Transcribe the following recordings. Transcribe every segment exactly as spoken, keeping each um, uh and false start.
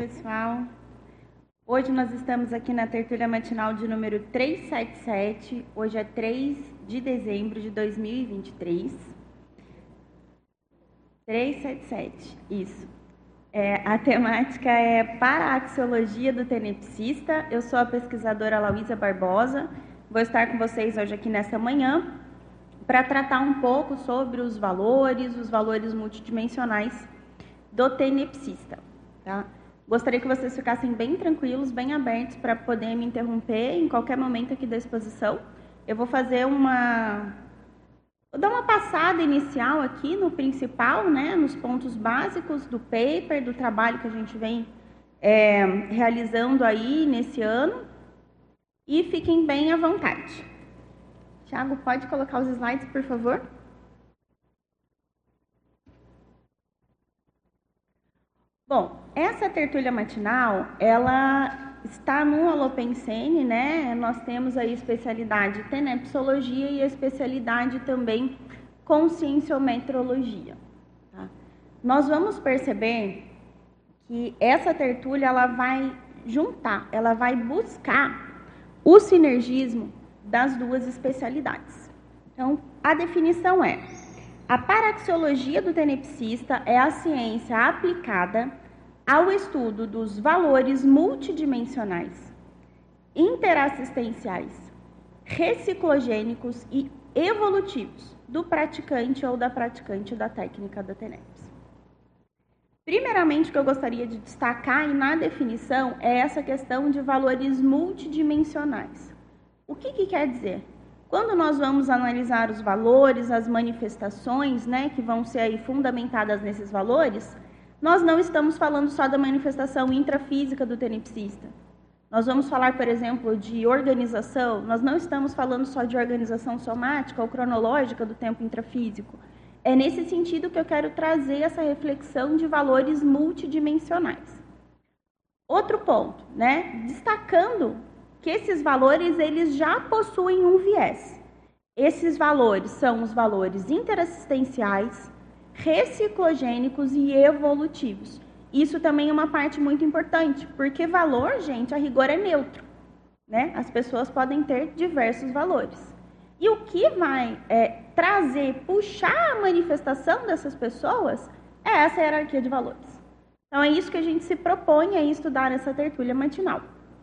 pessoal. Hoje nós estamos aqui na tertúlia matinal de número trezentos e setenta e sete. Hoje é três de dezembro de dois mil e vinte e três. trezentos e setenta e sete, isso. É, a temática é Paraxiologia do Tenepsista. Eu sou a pesquisadora Lauísa Barbosa. Vou estar com vocês hoje aqui nessa manhã para tratar um pouco sobre os valores, os valores multidimensionais do tenepsista, tá? Gostaria que vocês ficassem bem tranquilos, bem abertos para poder me interromper em qualquer momento aqui da exposição. Eu vou fazer uma... Vou dar uma passada inicial aqui no principal, né, nos pontos básicos do paper, do trabalho que a gente vem é, realizando aí nesse ano. E fiquem bem à vontade. Tiago, pode colocar os slides, por favor? Bom, essa tertúlia matinal, ela está no Holopensene, né? Nós temos aí a especialidade tenepsologia e a especialidade também conscienciometrologia. Tá? Nós vamos perceber que essa tertúlia, ela vai juntar, ela vai buscar o sinergismo das duas especialidades. Então, a definição é: a paraxiologia do tenepsista é a ciência aplicada ao estudo dos valores multidimensionais, interassistenciais, reciclogênicos e evolutivos do praticante ou da praticante da técnica da TENEPS. Primeiramente, o que eu gostaria de destacar e na definição é essa questão de valores multidimensionais. O que que quer dizer? Quando nós vamos analisar os valores, as manifestações, né, que vão ser aí fundamentadas nesses valores, nós não estamos falando só da manifestação intrafísica do tenepsista. Nós vamos falar, por exemplo, de organização, nós não estamos falando só de organização somática ou cronológica do tempo intrafísico. É nesse sentido que eu quero trazer essa reflexão de valores multidimensionais. Outro ponto, né, destacando que esses valores eles já possuem um viés. Esses valores são os valores interassistenciais, reciclogênicos e evolutivos. Isso também é uma parte muito importante, porque valor, gente, a rigor é neutro, né? As pessoas podem ter diversos valores. E o que vai é, trazer, puxar a manifestação dessas pessoas é essa hierarquia de valores. Então, é isso que a gente se propõe a estudar nessa tertúlia matinal,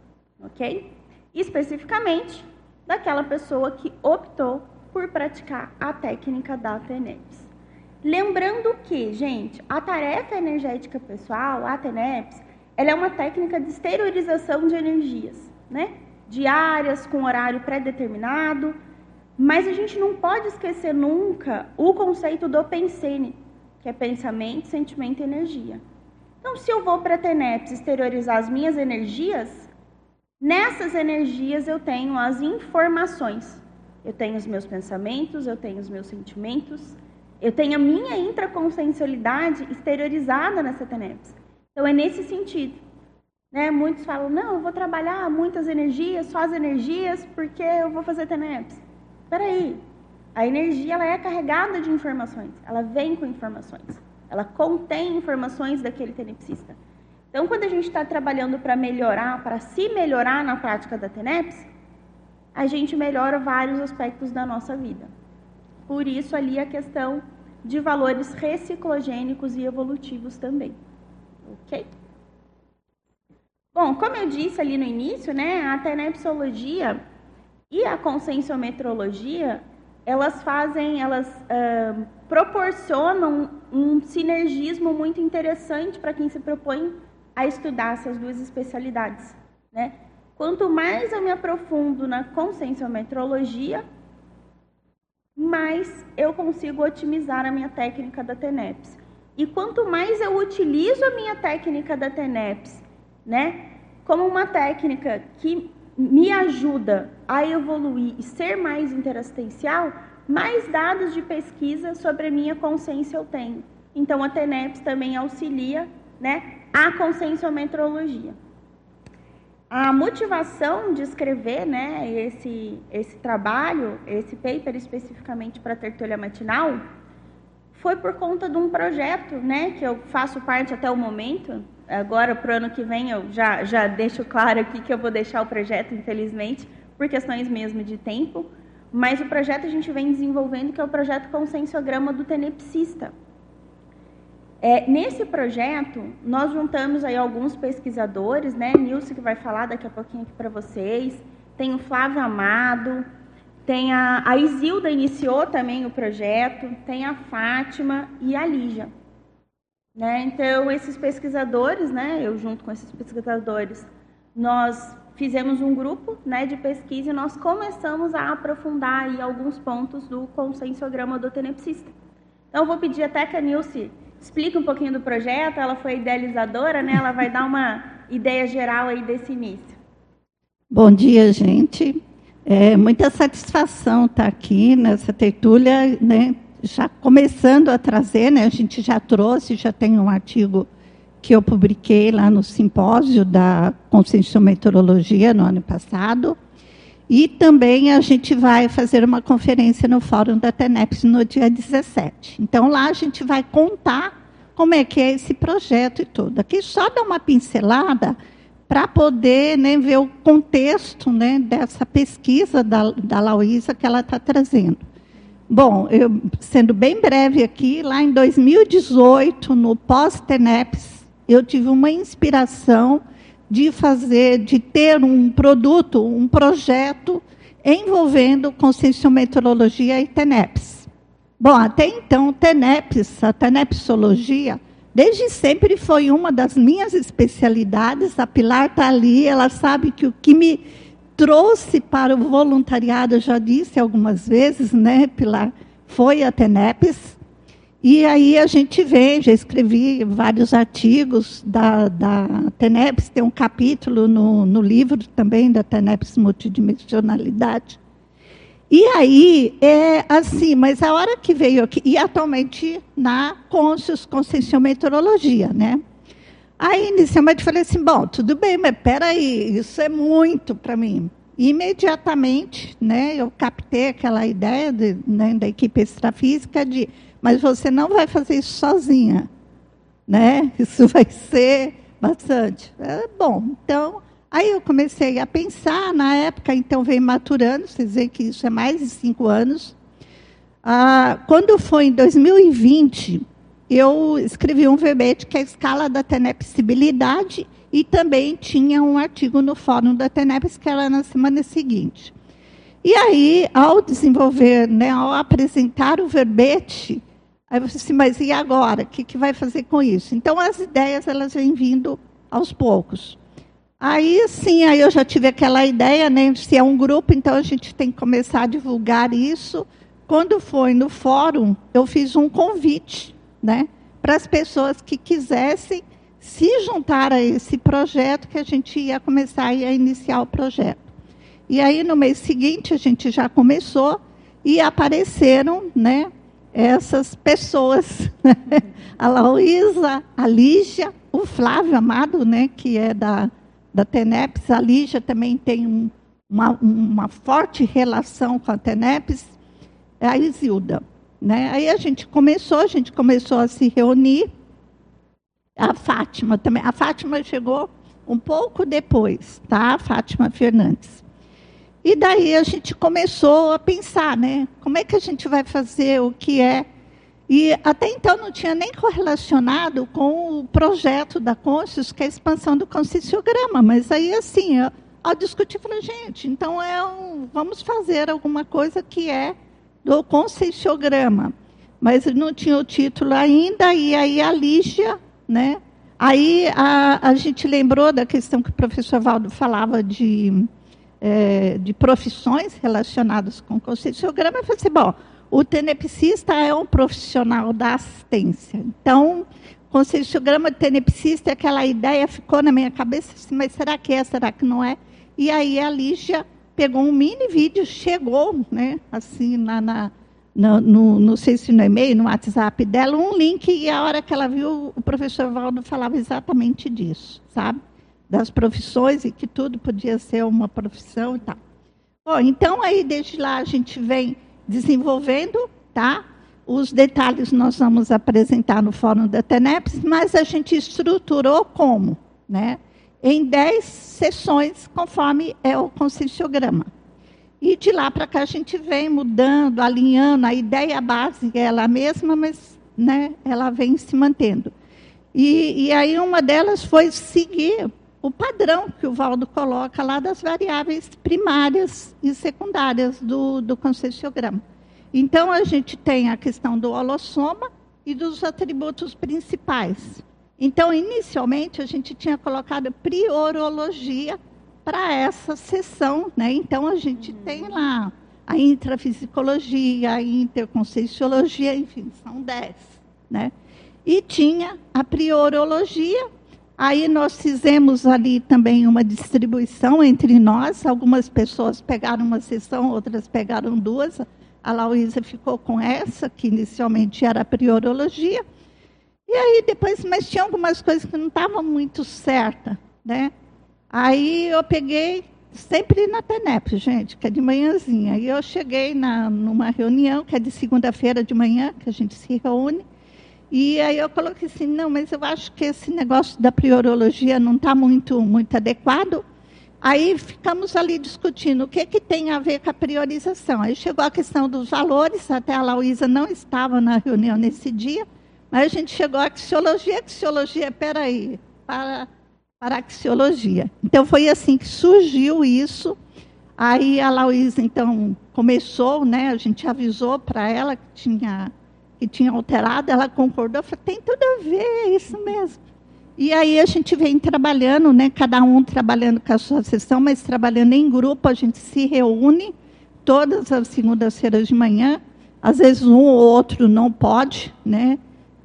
ok? Especificamente daquela pessoa que optou por praticar a técnica da TENEPS. Lembrando que, gente, a tarefa energética pessoal, a TENEPS, ela é uma técnica de exteriorização de energias, né? Diárias, com horário pré-determinado, mas a gente não pode esquecer nunca o conceito do pensene, que é pensamento, sentimento e energia. Então, se eu vou para a TENEPS exteriorizar as minhas energias, nessas energias eu tenho as informações. Eu tenho os meus pensamentos, eu tenho os meus sentimentos, eu tenho a minha intraconsciencialidade exteriorizada nessa TENEPS. Então, é nesse sentido. Né? Muitos falam, não, eu vou trabalhar muitas energias, só as energias, porque eu vou fazer TENEPS. Espera aí, a energia ela é carregada de informações, ela vem com informações, ela contém informações daquele tenepsista. Então, quando a gente está trabalhando para melhorar, para se melhorar na prática da TENEPS, a gente melhora vários aspectos da nossa vida. Por isso, ali a questão de valores reciclogênicos e evolutivos também. Ok? Bom, como eu disse ali no início, né, a tenepsologia e a conscienciometrologia, elas fazem, elas uh, proporcionam um sinergismo muito interessante para quem se propõe a estudar essas duas especialidades, né? Quanto mais eu me aprofundo na conscienciometrologia, mais eu consigo otimizar a minha técnica da TENEPS. E quanto mais eu utilizo a minha técnica da TENEPS, né, como uma técnica que me ajuda a evoluir e ser mais interassistencial, mais dados de pesquisa sobre a minha consciência eu tenho. Então, a TENEPS também auxilia, né, a conscienciometrologia. A motivação de escrever, né, esse, esse trabalho, esse paper especificamente para a tertúlia matinal, foi por conta de um projeto, né, que eu faço parte até o momento, agora para o ano que vem eu já, já deixo claro aqui que eu vou deixar o projeto, infelizmente, por questões mesmo de tempo, mas o projeto a gente vem desenvolvendo, que é o projeto Conscienciograma do Tenepsista. É, nesse projeto, nós juntamos aí alguns pesquisadores, né? Nilce, que vai falar daqui a pouquinho aqui para vocês, tem o Flávio Amado, tem a, a Isilda iniciou também o projeto, tem a Fátima e a Lígia. Né? Então, esses pesquisadores, né? Eu junto com esses pesquisadores, nós fizemos um grupo, né, de pesquisa e nós começamos a aprofundar aí alguns pontos do Conscienciograma do Tenepsista. Então, eu vou pedir até que a Nilce explique um pouquinho do projeto, ela foi idealizadora, né? Ela vai dar uma ideia geral aí desse início. Bom dia, gente. É muita satisfação estar aqui nessa tertúlia, né? Já começando a trazer, né? A gente já trouxe, já tem um artigo que eu publiquei lá no simpósio da Conscienciometeorologia no ano passado. E também a gente vai fazer uma conferência no Fórum da Teneps no dia dezessete. Então, lá a gente vai contar como é que é esse projeto e tudo. Aqui só dá uma pincelada para poder, né, ver o contexto, né, dessa pesquisa da, da Lauísa que ela está trazendo. Bom, eu, sendo bem breve aqui, lá em dois mil e dezoito, no pós-Teneps, eu tive uma inspiração de fazer, de ter um produto, um projeto envolvendo conscienciometeorologia e Teneps. Bom, até então, Teneps, a tenepsologia, desde sempre foi uma das minhas especialidades. A Pilar está ali, ela sabe que o que me trouxe para o voluntariado, eu já disse algumas vezes, né, Pilar, foi a Teneps. E aí a gente vê, já escrevi vários artigos da, da Teneps, tem um capítulo no, no livro também da Teneps Multidimensionalidade. E aí, é assim, mas a hora que veio aqui, e atualmente na Conscius, Conscienciometeorologia, né? Aí, inicialmente, eu falei assim, bom, tudo bem, mas peraí, isso é muito para mim. Imediatamente, né, eu captei aquela ideia de, né, da equipe extrafísica de, mas você não vai fazer isso sozinha, né? Isso vai ser bastante. É, bom, então, aí eu comecei a pensar, na época, então, veio maturando, vocês veem que isso é mais de cinco anos. Ah, quando foi em dois mil e vinte, eu escrevi um verbete que é a escala da tenepsibilidade e também tinha um artigo no fórum da Teneps, que era na semana seguinte. E aí, ao desenvolver, né, ao apresentar o verbete, aí eu falei assim, mas e agora? O que, que vai fazer com isso? Então, as ideias, elas vêm vindo aos poucos. Aí, sim, aí eu já tive aquela ideia, né, se é um grupo, então a gente tem que começar a divulgar isso. Quando foi no fórum, eu fiz um convite, né, para as pessoas que quisessem se juntar a esse projeto, que a gente ia começar a iniciar o projeto. E aí, no mês seguinte, a gente já começou e apareceram, né, essas pessoas, né? A Lauísa, a Lígia, o Flávio Amado, né, que é da, da Teneps, a Lígia também tem um, uma, uma forte relação com a Teneps, a Isilda. Né? Aí a gente começou, a gente começou a se reunir, a Fátima também, a Fátima chegou um pouco depois, tá? A Fátima Fernandes. E daí a gente começou a pensar, né? Como é que a gente vai fazer o que é? E até então não tinha nem correlacionado com o projeto da Conscius, que é a expansão do conscienciograma. Mas aí, assim, eu, ao discutir, falei, gente, então é um, vamos fazer alguma coisa que é do conscienciograma. Mas não tinha o título ainda, e aí a Lígia, né? Aí a, a gente lembrou da questão que o professor Valdo falava de, é, de profissões relacionadas com o conscienciograma. Eu falei assim, bom, o tenepsista é um profissional da assistência. Então, o conscienciograma tenepsista, aquela ideia ficou na minha cabeça, assim, mas será que é, será que não é? E aí a Lígia pegou um mini vídeo, chegou, né, assim, na... na No, no, não sei se no e-mail, no WhatsApp dela, um link, e a hora que ela viu, o professor Valdo falava exatamente disso, sabe? Das profissões e que tudo podia ser uma profissão e tal. Bom, então aí desde lá a gente vem desenvolvendo, tá? Os detalhes nós vamos apresentar no Fórum da TENEPS, mas a gente estruturou como? Né? Em dez sessões, conforme é o conscienciograma. E de lá para cá a gente vem mudando, alinhando, a ideia base é ela mesma, mas né, ela vem se mantendo. E, e aí uma delas foi seguir o padrão que o Valdo coloca lá das variáveis primárias e secundárias do, do conscienciograma. Então, a gente tem a questão do holossoma e dos atributos principais. Então, inicialmente, a gente tinha colocado priorologia para essa sessão, né? Então, a gente uhum. tem lá a intrafisicologia, a interconscienciologia, enfim, são dez, né? E tinha a priorologia. Aí nós fizemos ali também uma distribuição entre nós. Algumas pessoas pegaram uma sessão, outras pegaram duas. A Lauísa ficou com essa, que inicialmente era a priorologia. E aí depois, mas tinha algumas coisas que não estavam muito certas, né? Aí eu peguei, sempre na TENEPS, gente, que é de manhãzinha. Aí eu cheguei na, numa reunião, que é de segunda-feira de manhã, que a gente se reúne. E aí eu coloquei assim, não, mas eu acho que esse negócio da priorologia não está muito, muito adequado. Aí ficamos ali discutindo o que, que tem a ver com a priorização. Aí chegou a questão dos valores, até a Lauísa não estava na reunião nesse dia, mas a gente chegou à axiologia, axiologia, peraí, para, para a axiologia. Então foi assim que surgiu isso. Aí a Lauísa, então, começou, né, a gente avisou para ela que tinha... que tinha alterado, ela concordou, falou, tem tudo a ver, é isso mesmo. E aí a gente vem trabalhando, né, cada um trabalhando com a sua sessão, mas trabalhando em grupo, a gente se reúne todas as segundas-feiras de manhã, às vezes um ou outro não pode, né,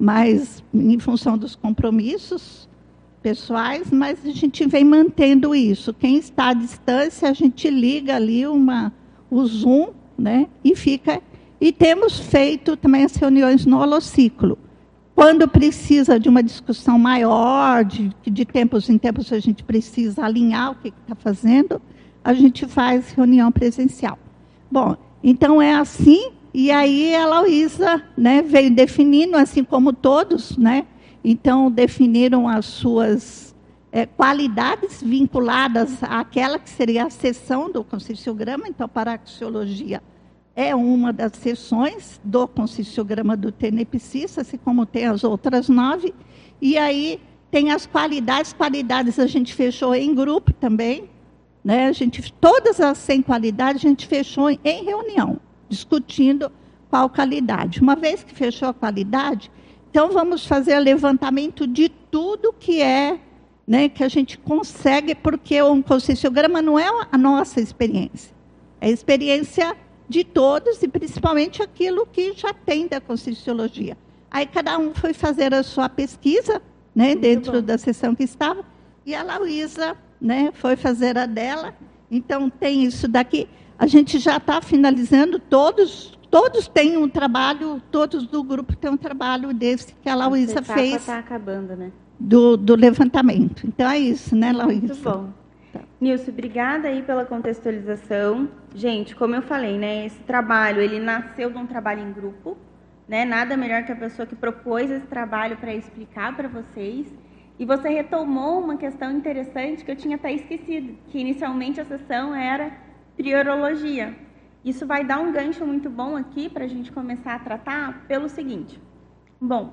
mas em função dos compromissos pessoais, mas a gente vem mantendo isso. Quem está à distância, a gente liga ali uma, o Zoom, né, e fica... E temos feito também as reuniões no holociclo. Quando precisa de uma discussão maior, de, de tempos em tempos a gente precisa alinhar o que está fazendo, a gente faz reunião presencial. Bom, então é assim, e aí a Lauísa, né, veio definindo, assim como todos, né, então definiram as suas é, qualidades vinculadas àquela que seria a seção do conscienciograma, então para a axiologia, é uma das seções do conscienciograma do TENEPSIS, assim como tem as outras nove. E aí tem as qualidades. Qualidades a gente fechou em grupo também. Né? A gente, todas as cem qualidades a gente fechou em reunião, discutindo qual qualidade. Uma vez que fechou a qualidade, então vamos fazer o levantamento de tudo que é, né, que a gente consegue, porque o conscienciograma não é a nossa experiência. É a experiência de todos, e principalmente aquilo que já tem da conscienciologia. Aí cada um foi fazer a sua pesquisa, né, dentro bom. da sessão que estava, e a Lauísa, né, foi fazer a dela. Então tem isso daqui. A gente já está finalizando, todos, todos têm um trabalho, todos do grupo têm um trabalho desse que a Lauísa fez. Está acabando, né? Do, do levantamento. Então é isso, né, Lauísa? Muito bom. Nilce, obrigada aí pela contextualização. Gente, como eu falei, né, esse trabalho, ele nasceu de um trabalho em grupo, né, nada melhor que a pessoa que propôs esse trabalho para explicar para vocês. E você retomou uma questão interessante que eu tinha até esquecido, que inicialmente a sessão era priorologia. Isso vai dar um gancho muito bom aqui para a gente começar a tratar pelo seguinte. Bom,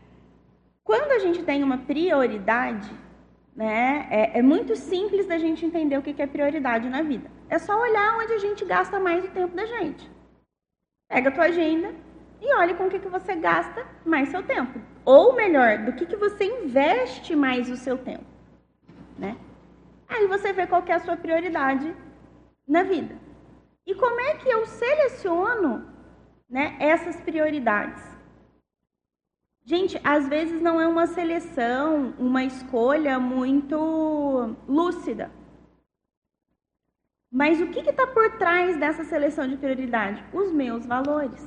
quando a gente tem uma prioridade, né, é, é muito simples da gente entender o que é prioridade na vida. É só olhar onde a gente gasta mais o tempo da gente. Pega a tua agenda e olha com o que, que você gasta mais seu tempo. Ou melhor, do que, que você investe mais o seu tempo. Né? Aí você vê qual que é a sua prioridade na vida. E como é que eu seleciono, né, essas prioridades? Gente, às vezes não é uma seleção, uma escolha muito lúcida. Mas o que está por trás dessa seleção de prioridade? Os meus valores.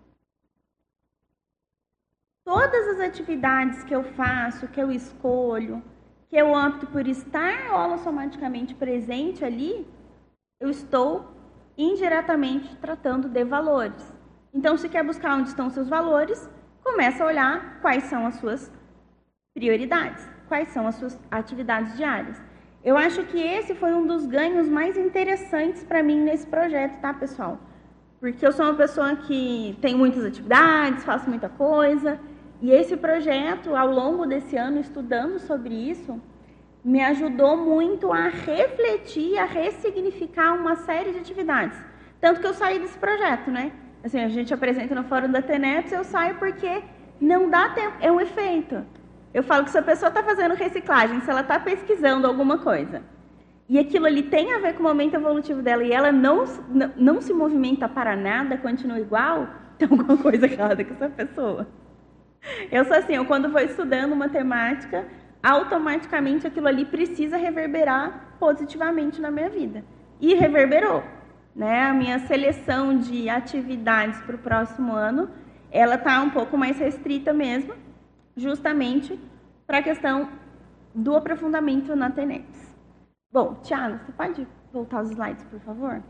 Todas as atividades que eu faço, que eu escolho, que eu opto por estar holossomaticamente presente ali, eu estou indiretamente tratando de valores. Então, se quer buscar onde estão seus valores, começa a olhar quais são as suas prioridades, quais são as suas atividades diárias. Eu acho que esse foi um dos ganhos mais interessantes para mim nesse projeto, tá, pessoal? Porque eu sou uma pessoa que tem muitas atividades, faço muita coisa, e esse projeto, ao longo desse ano, estudando sobre isso, me ajudou muito a refletir, a ressignificar uma série de atividades. Tanto que eu saí desse projeto, né? Assim, a gente apresenta no fórum da TENEPS, eu saio porque não dá tempo, é um efeito. Eu falo que se a pessoa está fazendo reciclagem, se ela está pesquisando alguma coisa, e aquilo ali tem a ver com o momento evolutivo dela, e ela não, não, não se movimenta para nada, continua igual, tem alguma coisa errada com essa pessoa. Eu sou assim, eu quando vou estudando matemática, automaticamente aquilo ali precisa reverberar positivamente na minha vida. E reverberou. Né? A minha seleção de atividades para o próximo ano, ela está um pouco mais restrita mesmo, justamente para a questão do aprofundamento na TENEPS. Bom, Tiago, você pode voltar os slides, por favor?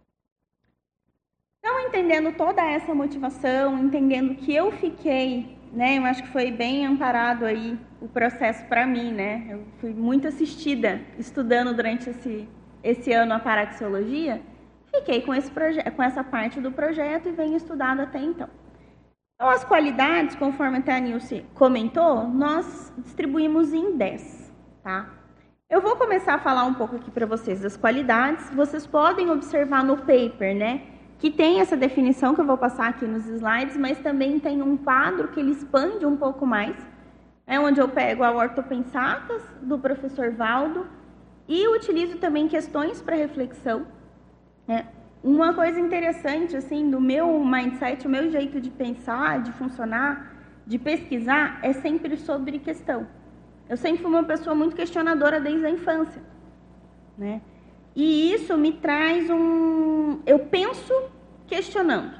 Então, entendendo toda essa motivação, entendendo que eu fiquei, né, eu acho que foi bem amparado aí o processo para mim, né? Eu fui muito assistida estudando durante esse, esse ano a paraxiologia, fiquei com, esse com essa parte do projeto e venho estudando até então. Então, as qualidades, conforme até a Nilce comentou, nós distribuímos em dez, tá? Eu vou começar a falar um pouco aqui para vocês das qualidades. Vocês podem observar no paper, né, que tem essa definição que eu vou passar aqui nos slides, mas também tem um quadro que ele expande um pouco mais, é onde eu pego a Ortopensatas, do professor Valdo, e utilizo também questões para reflexão. É, uma coisa interessante, assim, do meu mindset, o meu jeito de pensar, de funcionar, de pesquisar, é sempre sobre questão. Eu sempre fui uma pessoa muito questionadora desde a infância, né? E isso me traz um... Eu penso questionando.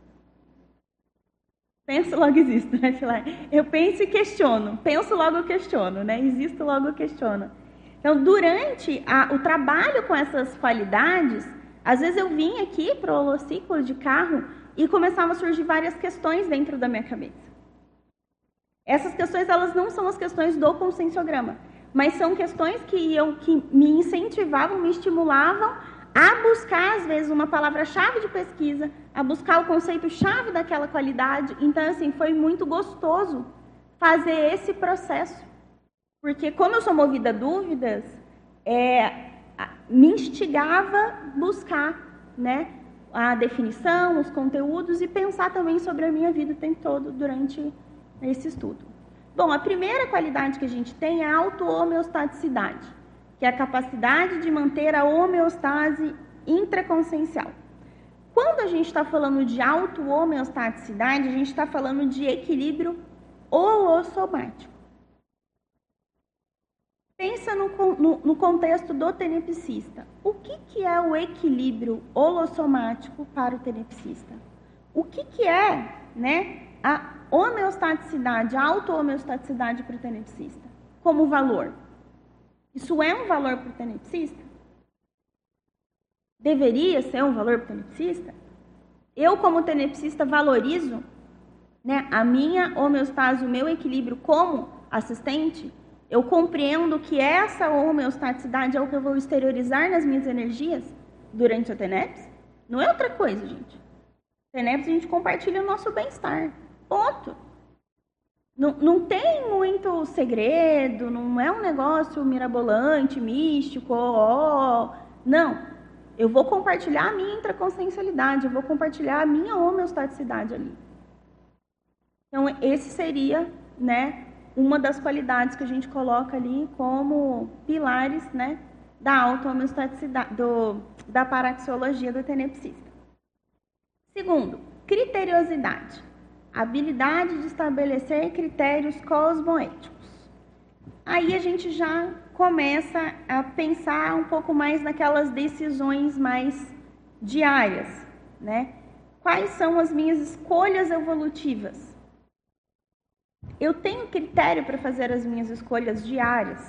Penso, logo existo, né? Eu penso e questiono. Penso, logo questiono, né? Existo, logo questiono. Então, durante a, o trabalho com essas qualidades, às vezes eu vinha aqui para o holociclo de carro e começavam a surgir várias questões dentro da minha cabeça. Essas questões, elas não são as questões do conscienciograma, mas são questões que, iam, que me incentivavam, me estimulavam a buscar, às vezes, uma palavra-chave de pesquisa, a buscar o conceito-chave daquela qualidade. Então, assim, foi muito gostoso fazer esse processo. Porque, como eu sou movida a dúvidas, é, me instigava buscar, né, a definição, os conteúdos e pensar também sobre a minha vida o tempo todo durante esse estudo. Bom, a primeira qualidade que a gente tem é a auto-homeostaticidade, que é a capacidade de manter a homeostase intraconsciencial. Quando a gente está falando de auto-homeostaticidade, a gente está falando de equilíbrio holossomático. Pensa no, no, no contexto do tenepsista. O que, que é o equilíbrio holossomático para o tenepsista? O que, que é, né, a homeostaticidade, a auto-homeostaticidade para o tenepsista como valor? Isso é um valor para o tenepsista? Deveria ser um valor para o tenepsista? Eu, como tenepsista, valorizo, né, a minha homeostase, o meu equilíbrio como assistente? Eu compreendo que essa homeostaticidade é o que eu vou exteriorizar nas minhas energias durante a TENEPS? Não é outra coisa, gente. TENEPS a gente compartilha o nosso bem-estar. Ponto. Não, não tem muito segredo, não é um negócio mirabolante, místico, ó, ó. Não. Eu vou compartilhar a minha intraconsciencialidade, eu vou compartilhar a minha homeostaticidade ali. Então, esse seria, né, uma das qualidades que a gente coloca ali como pilares, né, da auto-homeostaticidade, do, da paraxiologia do tenepsista. Segundo, criteriosidade. Habilidade de estabelecer critérios cosmoéticos. Aí a gente já começa a pensar um pouco mais naquelas decisões mais diárias, né? Quais são as minhas escolhas evolutivas? Eu tenho critério para fazer as minhas escolhas diárias?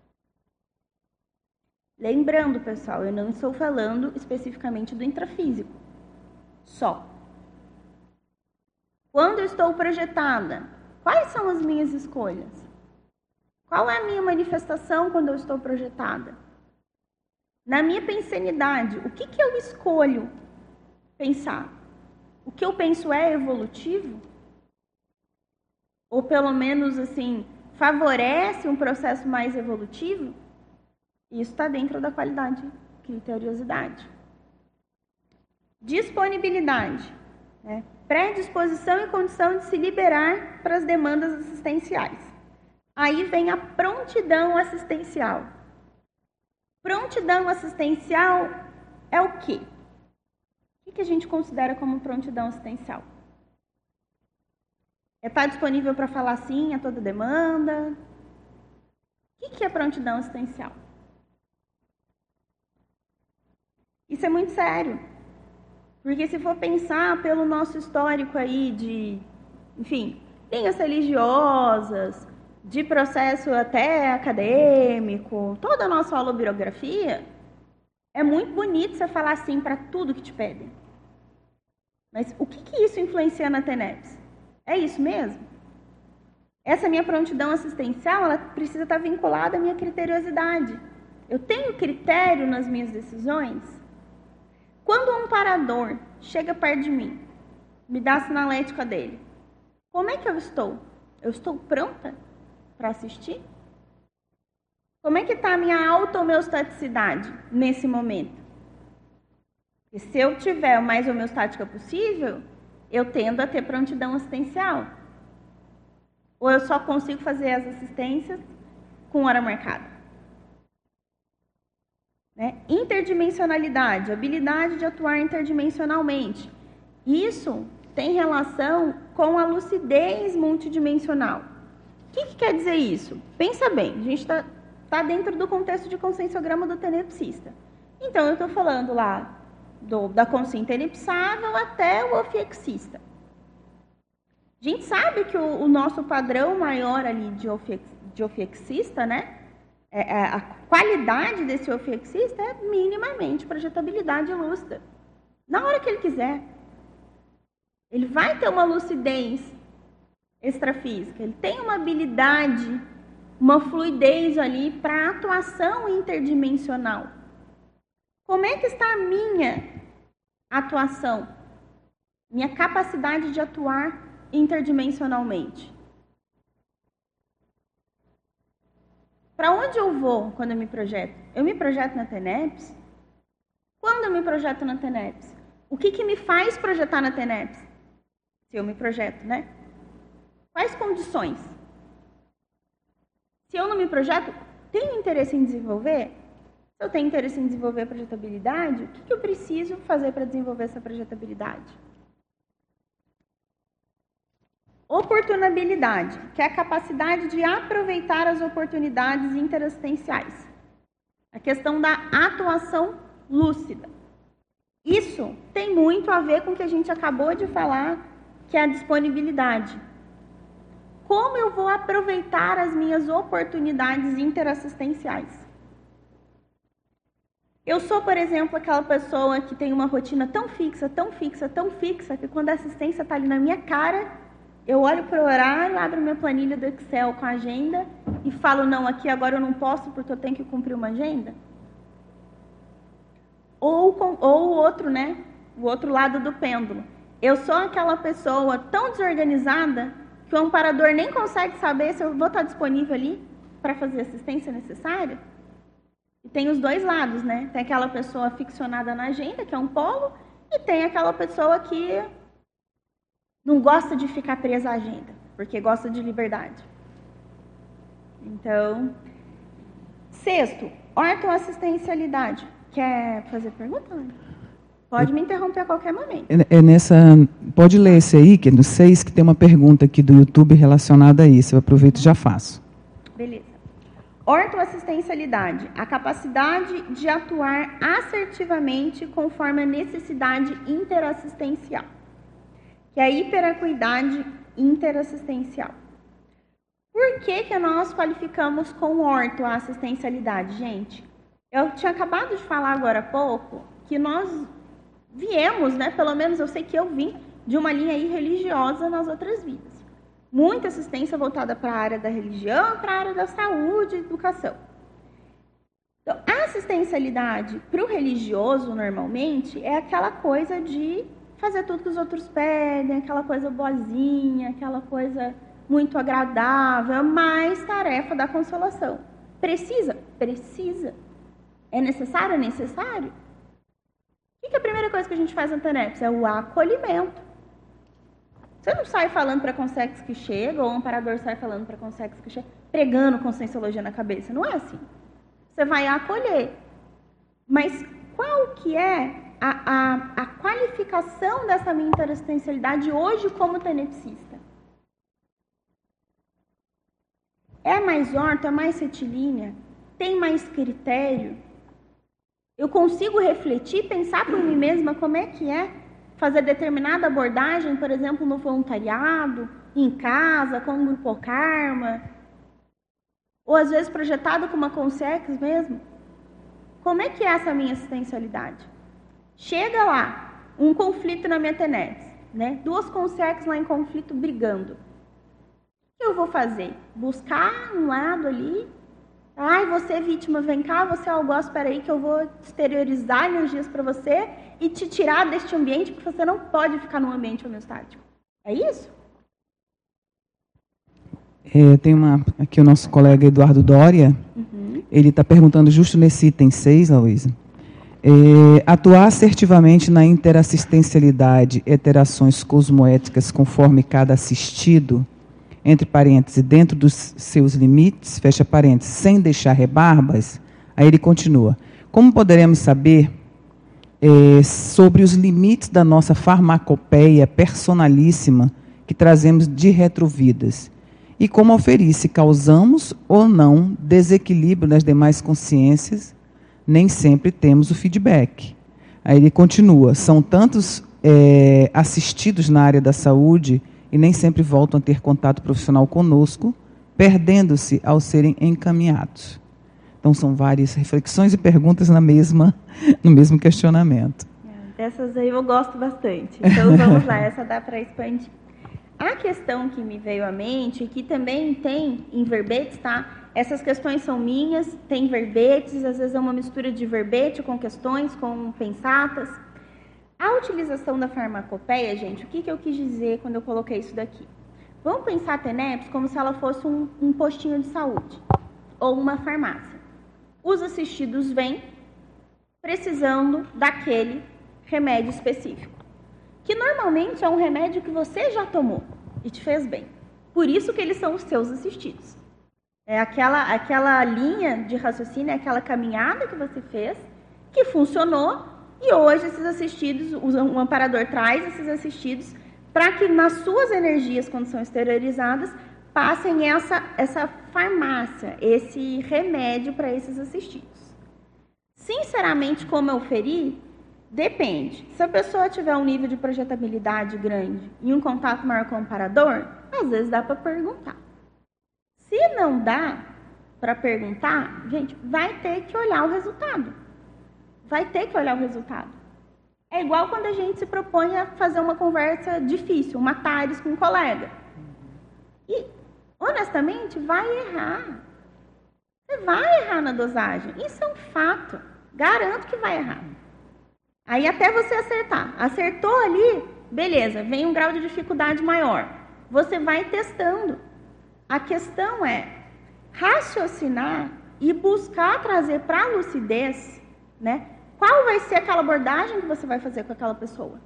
Lembrando, pessoal, eu não estou falando especificamente do intrafísico, só. Quando eu estou projetada, quais são as minhas escolhas? Qual é a minha manifestação quando eu estou projetada? Na minha pensanidade, o que, que eu escolho pensar? O que eu penso é evolutivo? Ou pelo menos, assim, favorece um processo mais evolutivo? Isso está dentro da qualidade, criteriosidade. Disponibilidade, né? Predisposição e condição de se liberar para as demandas assistenciais. Aí vem a prontidão assistencial. Prontidão assistencial é o quê? O que a gente considera como prontidão assistencial? É estar disponível para falar sim a toda demanda? O que é prontidão assistencial? Isso é muito sério. Porque se for pensar pelo nosso histórico aí de, enfim, linhas religiosas, de processo até acadêmico, toda a nossa holobiografia, é muito bonito você falar sim para tudo que te pedem. Mas o que, que isso influencia na TENEPS? É isso mesmo? Essa minha prontidão assistencial, ela precisa estar vinculada à minha criteriosidade. Eu tenho critério nas minhas decisões? Quando um amparador chega perto de mim, me dá a sinalética dele, como é que eu estou? Eu estou pronta para assistir? Como é que está a minha auto-homeostaticidade nesse momento? E se eu tiver o mais homeostática possível, eu tendo a ter prontidão assistencial. Ou eu só consigo fazer as assistências com hora marcada. Né? Interdimensionalidade, habilidade de atuar interdimensionalmente. Isso tem relação com a lucidez multidimensional. O que, que quer dizer isso? Pensa bem, a gente está tá dentro do contexto de conscienciograma do tenepsista. Então, eu estou falando lá do, da consciência tenepsável até o ofiexista. A gente sabe que o, o nosso padrão maior ali de, ofiex, de ofiexista, né? É, é, a qualidade desse ofiexista é minimamente projetabilidade lúcida. Na hora que ele quiser. Ele vai ter uma lucidez extrafísica, ele tem uma habilidade, uma fluidez ali para atuação interdimensional. Como é que está a minha atuação? Minha capacidade de atuar interdimensionalmente? Para onde eu vou quando eu me projeto? Eu me projeto na TENEPS? Quando eu me projeto na TENEPS? O que, que me faz projetar na TENEPS? Se eu me projeto, né? Quais condições? Se eu não me projeto, tenho interesse em desenvolver? Se eu tenho interesse em desenvolver a projetabilidade, o que, que eu preciso fazer para desenvolver essa projetabilidade? Oportunabilidade, que é a capacidade de aproveitar as oportunidades interassistenciais. A questão da atuação lúcida. Isso tem muito a ver com o que a gente acabou de falar, que é a disponibilidade. Como eu vou aproveitar as minhas oportunidades interassistenciais? Eu sou, por exemplo, aquela pessoa que tem uma rotina tão fixa, tão fixa, tão fixa, que quando a assistência está ali na minha cara, eu olho para o horário, abro minha planilha do Excel com a agenda e falo, não, aqui agora eu não posso porque eu tenho que cumprir uma agenda? Ou, com, ou o outro, né? O outro lado do pêndulo. Eu sou aquela pessoa tão desorganizada que o amparador nem consegue saber se eu vou estar disponível ali para fazer a assistência necessária. E tem os dois lados, né? Tem aquela pessoa ficcionada na agenda, que é um polo, e tem aquela pessoa que não gosta de ficar presa à agenda, porque gosta de liberdade. Então, sexto, ortoassistencialidade. Quer fazer pergunta, Ana? Pode me interromper a qualquer momento. É nessa, pode ler esse aí, que é no seis, que tem uma pergunta aqui do YouTube relacionada a isso. Eu aproveito e já faço. Beleza. Ortoassistencialidade, a capacidade de atuar assertivamente conforme a necessidade interassistencial, que é a hiperacuidade interassistencial. Por que que nós qualificamos com ortoassistencialidade, gente? Eu tinha acabado de falar agora há pouco que nós viemos, né, pelo menos eu sei que eu vim, de uma linha aí religiosa nas outras vidas. Muita assistência voltada para a área da religião, para a área da saúde e educação. Então, a assistencialidade para o religioso, normalmente, é aquela coisa de fazer tudo que os outros pedem, aquela coisa boazinha, aquela coisa muito agradável, mais tarefa da consolação. Precisa? Precisa. É necessário? É necessário. O que é a primeira coisa que a gente faz na TENEPS? É o acolhimento. Você não sai falando para consegues que chega, ou o amparador sai falando para consegues que chega, pregando conscienciologia na cabeça. Não é assim. Você vai acolher. Mas qual que é a, a, a qualificação dessa minha interassistencialidade hoje como tenepsista? É mais orto, é mais retilínea? Tem mais critério? Eu consigo refletir, pensar por mim mesma como é que é fazer determinada abordagem, por exemplo, no voluntariado, em casa, com o grupo Karma, ou às vezes projetado com uma consex mesmo. Como é que é essa minha assistencialidade? Chega lá, um conflito na minha TENEPS, né? Duas consex lá em conflito brigando. O que eu vou fazer? Buscar um lado ali? Ai, você vítima, vem cá, você é algoz, espera aí que eu vou exteriorizar energias para você e te tirar deste ambiente, porque você não pode ficar num ambiente homeostático. É isso? É, tem uma, aqui o nosso colega Eduardo Doria, uhum. Ele está perguntando justo nesse item seis, Luísa. É, atuar assertivamente na interassistencialidade e interações cosmoéticas conforme cada assistido, entre parênteses, dentro dos seus limites, fecha parênteses, sem deixar rebarbas, aí ele continua. Como poderemos saber é, sobre os limites da nossa farmacopeia personalíssima que trazemos de retrovidas? E como oferir se causamos ou não desequilíbrio nas demais consciências, nem sempre temos o feedback. Aí ele continua, são tantos é, assistidos na área da saúde e nem sempre voltam a ter contato profissional conosco, perdendo-se ao serem encaminhados. Então, são várias reflexões e perguntas na mesma, no mesmo questionamento. Dessas aí eu gosto bastante. Então, vamos lá, essa dá para expandir. A questão que me veio à mente, que também tem em verbetes, tá? Essas questões são minhas, tem verbetes, às vezes é uma mistura de verbete com questões, com pensatas. A utilização da farmacopeia, gente, o que, que eu quis dizer quando eu coloquei isso daqui? Vamos pensar a TENEPS como se ela fosse um, um postinho de saúde ou uma farmácia. Os assistidos vêm precisando daquele remédio específico, que normalmente é um remédio que você já tomou e te fez bem. Por isso que eles são os seus assistidos. É aquela, aquela linha de raciocínio, aquela caminhada que você fez, que funcionou. E hoje esses assistidos, o amparador traz esses assistidos para que nas suas energias, quando são exteriorizadas, passem essa, essa farmácia, esse remédio para esses assistidos. Sinceramente, como eu feri, depende. Se a pessoa tiver um nível de projetabilidade grande e um contato maior com o amparador, às vezes dá para perguntar. Se não dá para perguntar, gente, vai ter que olhar o resultado. Vai ter que olhar o resultado. É igual quando a gente se propõe a fazer uma conversa difícil, uma tares com um colega. E, honestamente, vai errar. Você vai errar na dosagem. Isso é um fato. Garanto que vai errar. Aí até você acertar. Acertou ali, beleza, vem um grau de dificuldade maior. Você vai testando. A questão é raciocinar e buscar trazer para a lucidez, né? Qual vai ser aquela abordagem que você vai fazer com aquela pessoa?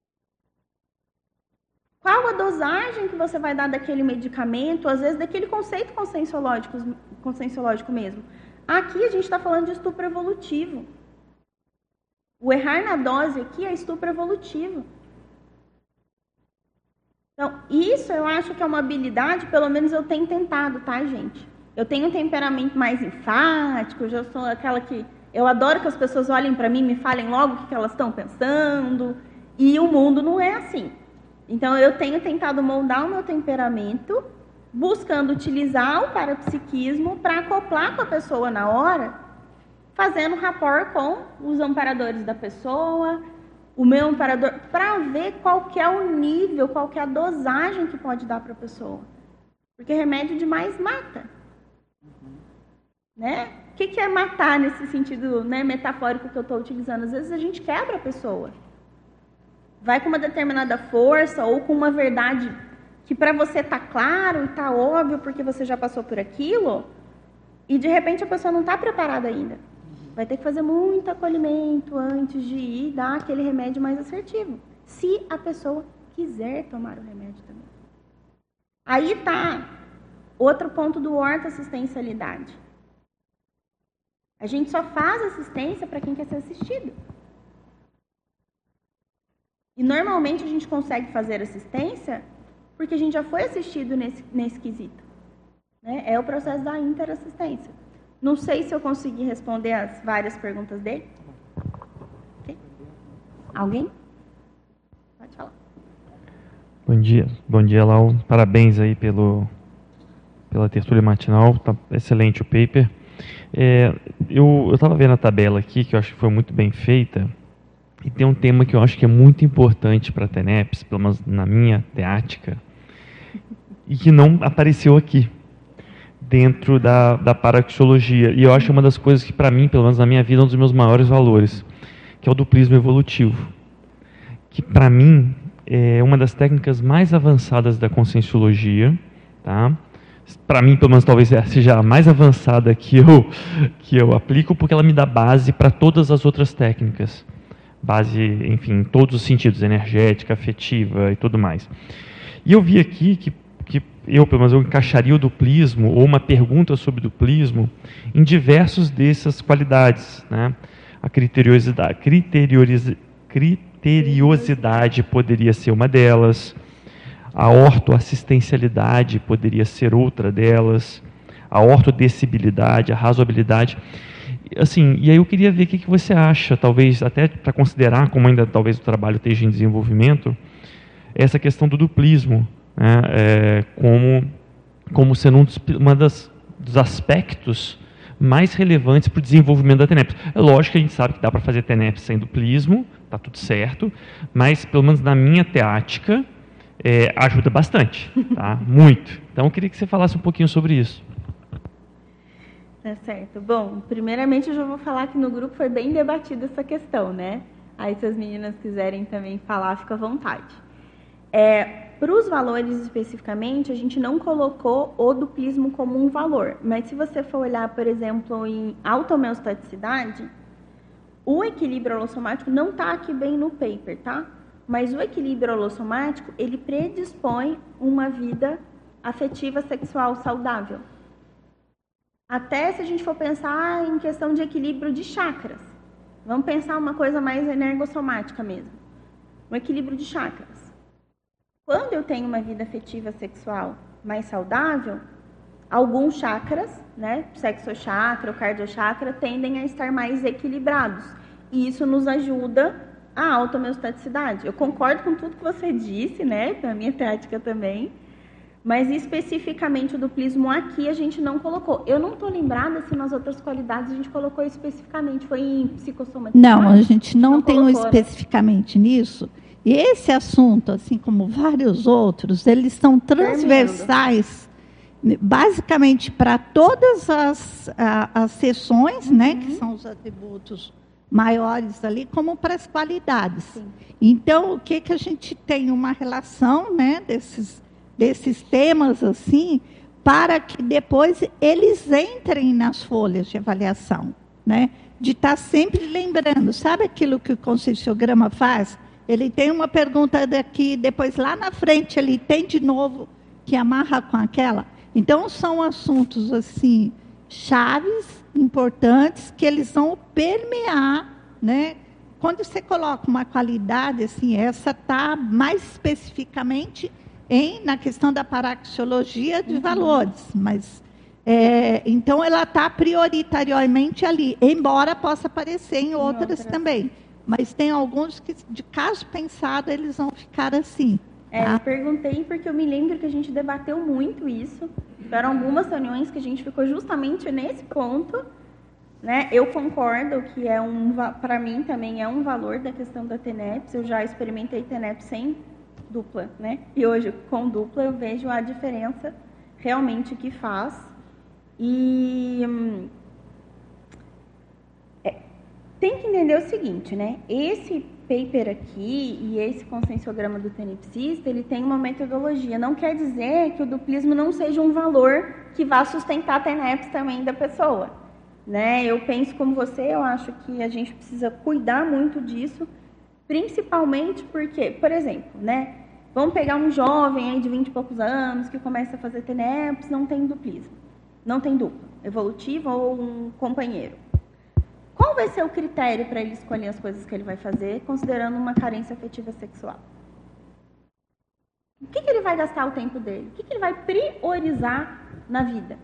Qual a dosagem que você vai dar daquele medicamento, às vezes daquele conceito conscienciológico, conscienciológico mesmo? Aqui a gente está falando de estupro evolutivo. O errar na dose aqui é estupro evolutivo. Então, isso eu acho que é uma habilidade, pelo menos eu tenho tentado, tá, gente? Eu tenho um temperamento mais enfático, eu já sou aquela que... Eu adoro que as pessoas olhem para mim e me falem logo o que elas estão pensando. E o mundo não é assim. Então, eu tenho tentado moldar o meu temperamento, buscando utilizar o parapsiquismo para acoplar com a pessoa na hora, fazendo rapport com os amparadores da pessoa, o meu amparador, para ver qual que é o nível, qual que é a dosagem que pode dar para a pessoa. Porque remédio demais mata. Né? O que, que é matar nesse sentido, né, metafórico que eu estou utilizando? Às vezes a gente quebra a pessoa. Vai com uma determinada força ou com uma verdade que para você está claro e está óbvio porque você já passou por aquilo, e de repente a pessoa não está preparada ainda. Vai ter que fazer muito acolhimento antes de ir dar aquele remédio mais assertivo. Se a pessoa quiser tomar o remédio também. Aí está outro ponto do ortoassistencialidade. A gente só faz assistência para quem quer ser assistido. E normalmente a gente consegue fazer assistência porque a gente já foi assistido nesse, nesse quesito. Né? É o processo da interassistência. Não sei se eu consegui responder as várias perguntas dele. Okay. Alguém? Pode falar. Bom dia. Bom dia, Lau. Parabéns aí pelo, pela tertúlia matinal. Tá excelente o paper. É, eu estava vendo a tabela aqui, que eu acho que foi muito bem feita, e tem um tema que eu acho que é muito importante para a TENEPS, pelo menos na minha teática, e que não apareceu aqui, dentro da, da paraxologia. E eu acho uma das coisas que, para mim, pelo menos na minha vida, é um dos meus maiores valores, que é o duplismo evolutivo. Que, para mim, é uma das técnicas mais avançadas da conscienciologia, tá? Para mim, pelo menos, talvez seja a mais avançada que eu, que eu aplico, porque ela me dá base para todas as outras técnicas. Base, enfim, em todos os sentidos, energética, afetiva e tudo mais. E eu vi aqui que, que eu, pelo menos, eu encaixaria o duplismo, ou uma pergunta sobre duplismo, em diversos dessas qualidades. Né? A criteriosidade, criterioriz, criteriosidade poderia ser uma delas. A ortoassistencialidade poderia ser outra delas, a ortodecibilidade, a razoabilidade. Assim, e aí eu queria ver o que, que você acha, talvez até para considerar, como ainda talvez o trabalho esteja em desenvolvimento, essa questão do duplismo, né, é, como, como sendo um dos, uma das, dos aspectos mais relevantes para o desenvolvimento da TENEPS. É lógico que a gente sabe que dá para fazer TENEPS sem duplismo, está tudo certo, mas pelo menos na minha teática, É, ajuda bastante, tá? Muito. Então, eu queria que você falasse um pouquinho sobre isso. Tá certo. Bom, primeiramente eu já vou falar que no grupo foi bem debatida essa questão, né? Aí, se as meninas quiserem também falar, fica à vontade. É, para os valores especificamente, a gente não colocou o duplismo como um valor, mas se você for olhar, por exemplo, em autohomeostaticidade, o equilíbrio holossomático não está aqui bem no paper, tá? Mas o equilíbrio holossomático, ele predispõe uma vida afetiva sexual saudável. Até se a gente for pensar em questão de equilíbrio de chakras. Vamos pensar uma coisa mais energossomática mesmo. Um equilíbrio de chakras. Quando eu tenho uma vida afetiva sexual mais saudável, alguns chakras, né, sexochakra ou cardiochakra, tendem a estar mais equilibrados. E isso nos ajuda a autohomeostaticidade. Eu concordo com tudo que você disse, né, na minha prática também, mas especificamente o duplismo aqui a gente não colocou. Eu não estou lembrada se nas outras qualidades a gente colocou especificamente, foi em psicossomaticidade? Não, a gente não, não tem um colocou, especificamente né? nisso. E esse assunto, assim como vários outros, eles são transversais, Terminando. basicamente para todas as, a, as sessões, uhum. né, que são os atributos maiores ali, como para as qualidades. Sim. Então, o que, que a gente tem uma relação, né, desses, desses temas assim, para que depois eles entrem nas folhas de avaliação, né? De estar sempre lembrando. Sabe aquilo que o conscienciograma faz? Ele tem uma pergunta daqui, depois lá na frente ele tem de novo que amarra com aquela. Então, são assuntos assim chaves, importantes, que eles vão permear, né? Quando você coloca uma qualidade assim, essa está mais especificamente em, na questão da paraxiologia de uhum. valores, mas é, então ela está prioritariamente ali, embora possa aparecer em, em outras, outras também, mas tem alguns que, de caso pensado, eles vão ficar assim. É, eu perguntei porque eu me lembro que a gente debateu muito isso. Tiveram algumas reuniões que a gente ficou justamente nesse ponto. né? Eu concordo que é um, para mim também é um valor da questão da T N E P S. Eu já experimentei T N E P S sem dupla, né? E hoje com dupla eu vejo a diferença realmente que faz. E hum, é, tem que entender o seguinte, né? Esse paper aqui e esse consensograma do tenepsista, ele tem uma metodologia. Não quer dizer que o duplismo não seja um valor que vá sustentar a T N E P S também da pessoa, né? Eu penso como você, eu acho que a gente precisa cuidar muito disso, principalmente porque, por exemplo, né? Vamos pegar um jovem aí de vinte e poucos anos que começa a fazer T N E P S, não tem duplismo, não tem dupla evolutiva ou um companheiro. Qual vai ser o critério para ele escolher as coisas que ele vai fazer, considerando uma carência afetiva sexual? O que, que ele vai gastar o tempo dele? O que, que ele vai priorizar na vida?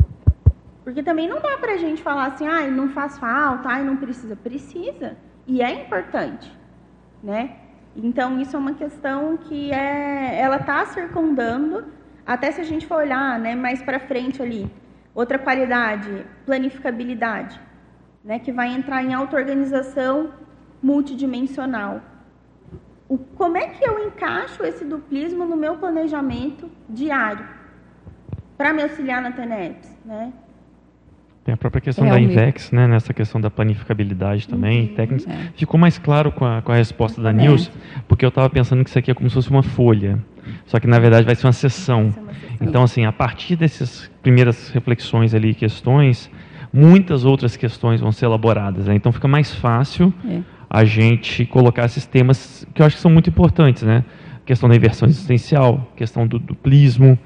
Porque também não dá para a gente falar assim, ah, não faz falta, ah, não precisa. Precisa, e é importante, né? Então, isso é uma questão que é, ela está circundando, até se a gente for olhar, né, mais para frente ali. Outra qualidade, planificabilidade, né, que vai entrar em auto-organização multidimensional. O, como é que eu encaixo esse duplismo no meu planejamento diário para me auxiliar na T N E P S, né? Tem a própria questão é da um INVEX, né, nessa questão da planificabilidade também, uhum, técnicas. é. Ficou mais claro com a, com a resposta da É. Nilce, porque eu estava pensando que isso aqui é como se fosse uma folha, só que na verdade vai ser uma sessão. Isso é uma sessão. Então, assim, a partir dessas primeiras reflexões ali, questões, muitas outras questões vão ser elaboradas, né? Então fica mais fácil É. a gente colocar esses temas que eu acho que são muito importantes, né? A questão da inversão existencial, questão do duplismo.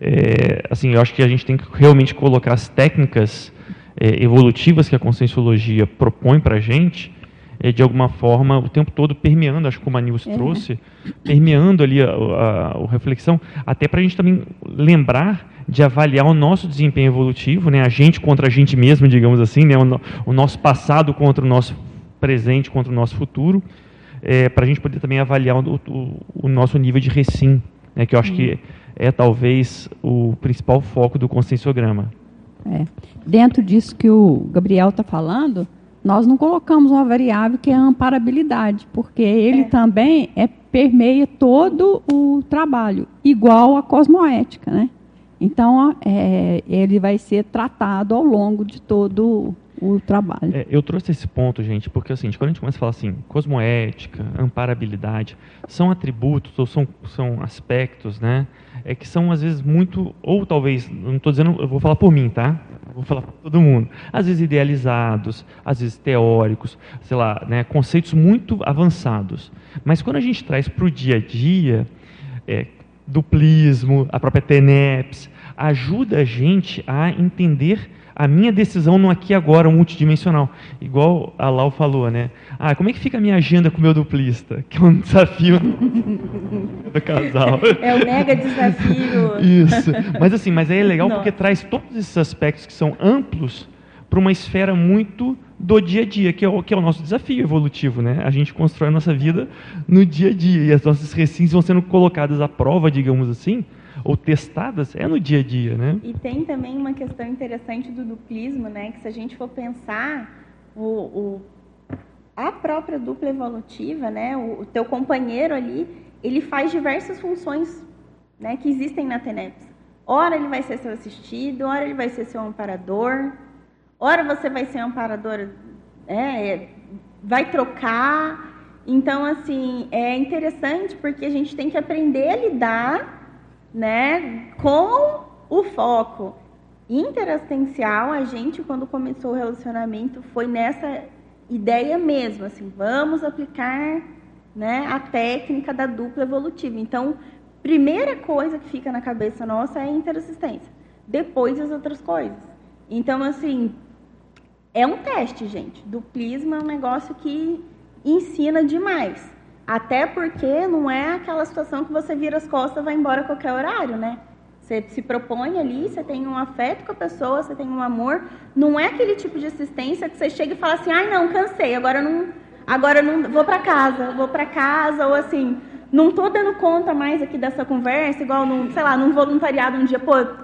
É, assim, eu acho que a gente tem que realmente colocar as técnicas é, evolutivas que a conscienciologia propõe para a gente, é, de alguma forma, o tempo todo permeando, acho que como a Nilce É. trouxe, permeando ali a, a, a reflexão, até para a gente também lembrar de avaliar o nosso desempenho evolutivo, né? A gente contra a gente mesmo, digamos assim, né? o, no, o nosso passado contra o nosso presente, contra o nosso futuro, é, para a gente poder também avaliar o, o, o nosso nível de recim, né? Que eu acho hum. que é talvez o principal foco do conscienciograma. É. Dentro disso que o Gabriel está falando, nós não colocamos uma variável que é a amparabilidade, porque ele É. também é, permeia todo o trabalho, igual a cosmoética, né? Então, é, ele vai ser tratado ao longo de todo o trabalho. É, eu trouxe esse ponto, gente, porque assim, quando a gente começa a falar assim, cosmoética, amparabilidade, são atributos ou são, são aspectos, né, é que são às vezes muito, ou talvez, não estou dizendo, eu vou falar por mim, tá? Eu vou falar para todo mundo. Às vezes idealizados, às vezes teóricos, sei lá, né, conceitos muito avançados. Mas quando a gente traz para o dia a dia, é, duplismo, a própria T N E P S, ajuda a gente a entender a minha decisão no aqui e agora, multidimensional. Igual a Lau falou, né? Ah, como é que fica a minha agenda com o meu duplista? Que é um desafio do casal. É o mega desafio. Isso. Mas assim, mas aí é legal Nossa. porque traz todos esses aspectos que são amplos para uma esfera muito do dia a dia, que é, o, que é o nosso desafio evolutivo, né? A gente constrói a nossa vida no dia a dia e as nossas recins vão sendo colocadas à prova, digamos assim, ou testadas, é no dia a dia, né? E tem também uma questão interessante do duplismo, né? Que se a gente for pensar, o, o, a própria dupla evolutiva, né? O, o teu companheiro ali, ele faz diversas funções, né? Que existem na T N E P S. Ora ele vai ser seu assistido, ora ele vai ser seu amparador, ora você vai ser amparador, é, vai trocar. Então, assim, é interessante porque a gente tem que aprender a lidar, né, com o foco interassistencial. A gente, quando começou o relacionamento, foi nessa ideia mesmo, assim, vamos aplicar, né, a técnica da dupla evolutiva. Então, primeira coisa que fica na cabeça nossa é a interassistência, depois as outras coisas. Então, assim, é um teste, gente. Duplismo é um negócio que ensina demais. Até porque não é aquela situação que você vira as costas e vai embora a qualquer horário, né? Você se propõe ali, você tem um afeto com a pessoa, você tem um amor. Não é aquele tipo de assistência que você chega e fala assim, ai, não, cansei, agora não, agora não vou para casa, vou para casa, ou assim, não tô dando conta mais aqui dessa conversa, igual, num, sei lá, num voluntariado um dia, pô,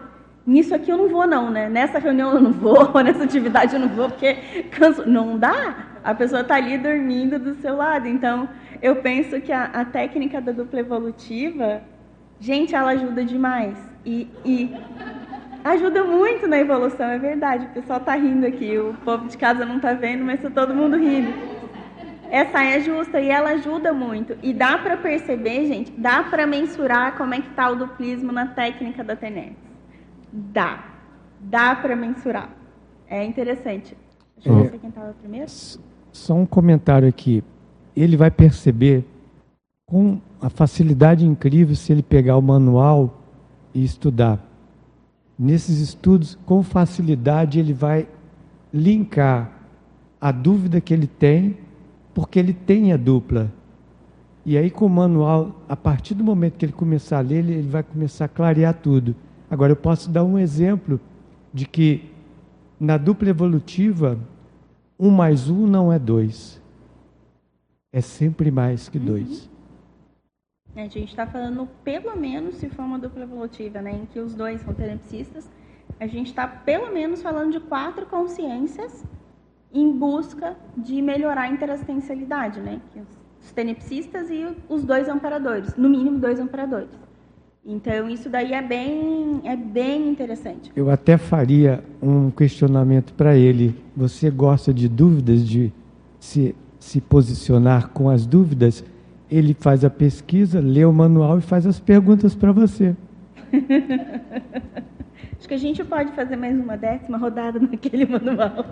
nisso aqui eu não vou não, né? Nessa reunião eu não vou, nessa atividade eu não vou, porque canso. Não dá. A pessoa está ali dormindo do seu lado. Então, eu penso que a, a técnica da dupla evolutiva, gente, ela ajuda demais. E, e ajuda muito na evolução, é verdade. O pessoal está rindo aqui, o povo de casa não está vendo, mas está todo mundo rindo. Essa é justa e ela ajuda muito. E dá para perceber, gente, dá para mensurar como é que está o duplismo na técnica da T N E P S. Dá. Dá para mensurar. É interessante. Deixa eu ver se quem estava primeiro. Só um comentário aqui. Ele vai perceber com a facilidade incrível se ele pegar o manual e estudar. Nesses estudos, com facilidade, ele vai linkar a dúvida que ele tem, porque ele tem a dupla. E aí, com o manual, a partir do momento que ele começar a ler, ele, ele vai começar a clarear tudo. Agora, eu posso dar um exemplo de que, na dupla evolutiva, um mais um não é dois. É sempre mais que dois. Uhum. A gente está falando, pelo menos, se for uma dupla evolutiva, né, em que os dois são tenepsistas, a gente está, pelo menos, falando de quatro consciências em busca de melhorar a interassistencialidade, né? Que os tenepsistas e os dois amparadores, no mínimo dois amparadores. Então, isso daí é bem, é bem interessante. Eu até faria um questionamento para ele. Você gosta de dúvidas, de se, se posicionar com as dúvidas? Ele faz a pesquisa, lê o manual e faz as perguntas para você. Acho que a gente pode fazer mais uma décima rodada naquele manual.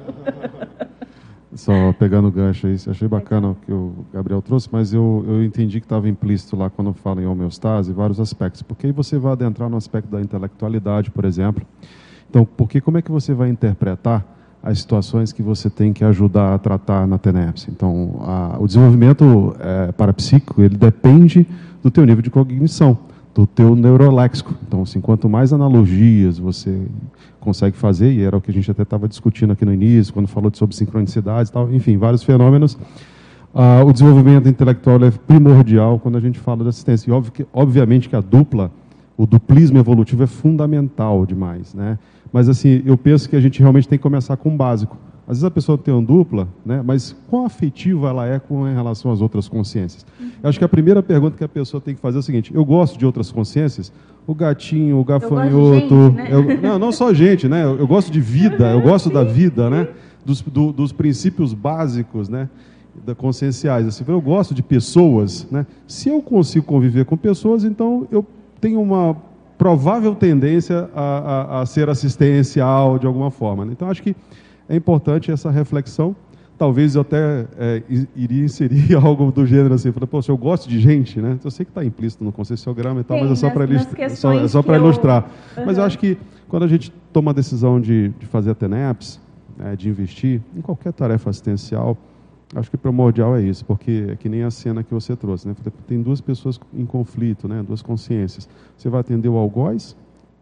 Só pegando o gancho aí, achei bacana o que o Gabriel trouxe, mas eu, eu entendi que estava implícito lá quando fala em homeostase, vários aspectos. Porque aí você vai adentrar no aspecto da intelectualidade, por exemplo. Então, porque como é que você vai interpretar as situações que você tem que ajudar a tratar na T N E P S? Então, a, o desenvolvimento é, parapsíquico, ele depende do teu nível de cognição, do teu neuroléxico. Então, assim, quanto mais analogias você consegue fazer, e era o que a gente até estava discutindo aqui no início, quando falou sobre sincronicidades e tal, enfim, vários fenômenos, uh, o desenvolvimento intelectual é primordial quando a gente fala de assistência. E óbvio que, obviamente que a dupla, o duplismo evolutivo é fundamental demais, né? Mas, assim, eu penso que a gente realmente tem que começar com o básico. Às vezes a pessoa tem uma dupla, né, mas quão afetiva ela é com em relação às outras consciências? Uhum. Eu acho que a primeira pergunta que a pessoa tem que fazer é o seguinte: eu gosto de outras consciências? O gatinho, o gafanhoto... Eu gente, né? eu, não, não só gente, né? Eu, eu gosto de vida, eu gosto da vida, né? Dos, do, dos princípios básicos, né? Da conscienciais. Assim, eu gosto de pessoas, né? Se eu consigo conviver com pessoas, então eu tenho uma provável tendência a, a, a ser assistencial de alguma forma, né? Então, acho que é importante essa reflexão. Talvez eu até é, iria inserir algo do gênero assim, falei, poxa, eu gosto de gente, né? Eu sei que está implícito no concessiograma e tal, Tem, mas é só para ilustrar. É só, é só para ilustrar. Eu... Uhum. Mas eu acho que quando a gente toma a decisão de, de fazer a T N E P S, né, de investir em qualquer tarefa assistencial, acho que o primordial é isso, porque é que nem a cena que você trouxe, né? Tem duas pessoas em conflito, né? Duas consciências. Você vai atender o algoz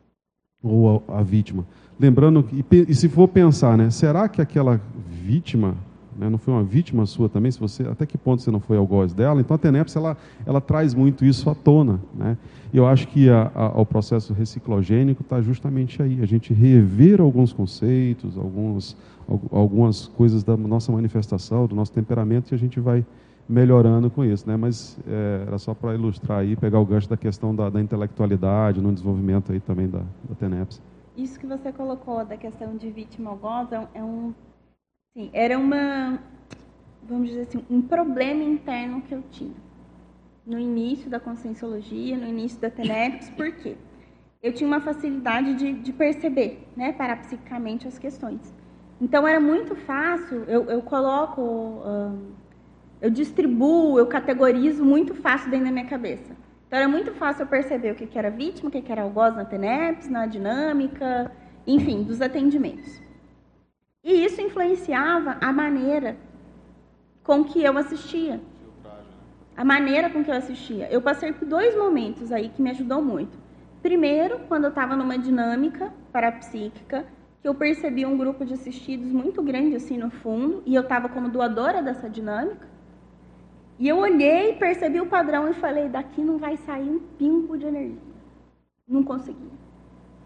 ou a, a vítima? Lembrando, que, e se for pensar, né? Será que aquela vítima, né, não foi uma vítima sua também? Se você, até que ponto você não foi algoz dela? Então a T N E P S ela, ela traz muito isso à tona, né? E eu acho que a, a, o processo reciclogênico está justamente aí, a gente rever alguns conceitos, alguns, algumas coisas da nossa manifestação, do nosso temperamento, e a gente vai melhorando com isso, né? Mas é, era só para ilustrar aí, pegar o gancho da questão da, da intelectualidade, no desenvolvimento aí também da, da T N E P S. Isso que você colocou da questão de vítima algoz é um, sim, era uma, vamos dizer assim, um problema interno que eu tinha no início da conscienciologia, no início da T N E P S. Por quê? Eu tinha uma facilidade de, de perceber, né, parapsiquicamente as questões. Então era muito fácil, eu, eu coloco, uh, eu distribuo, eu categorizo muito fácil dentro da minha cabeça. Então, era muito fácil eu perceber o que era vítima, o que era algoz na T N E P S, na dinâmica, enfim, dos atendimentos. E isso influenciava a maneira com que eu assistia. A maneira com que eu assistia. Eu passei por dois momentos aí que me ajudou muito. Primeiro, quando eu estava numa dinâmica parapsíquica, que eu percebi um grupo de assistidos muito grande assim no fundo, e eu estava como doadora dessa dinâmica. E eu olhei, percebi o padrão e falei, daqui não vai sair um pingo de energia. Não consegui.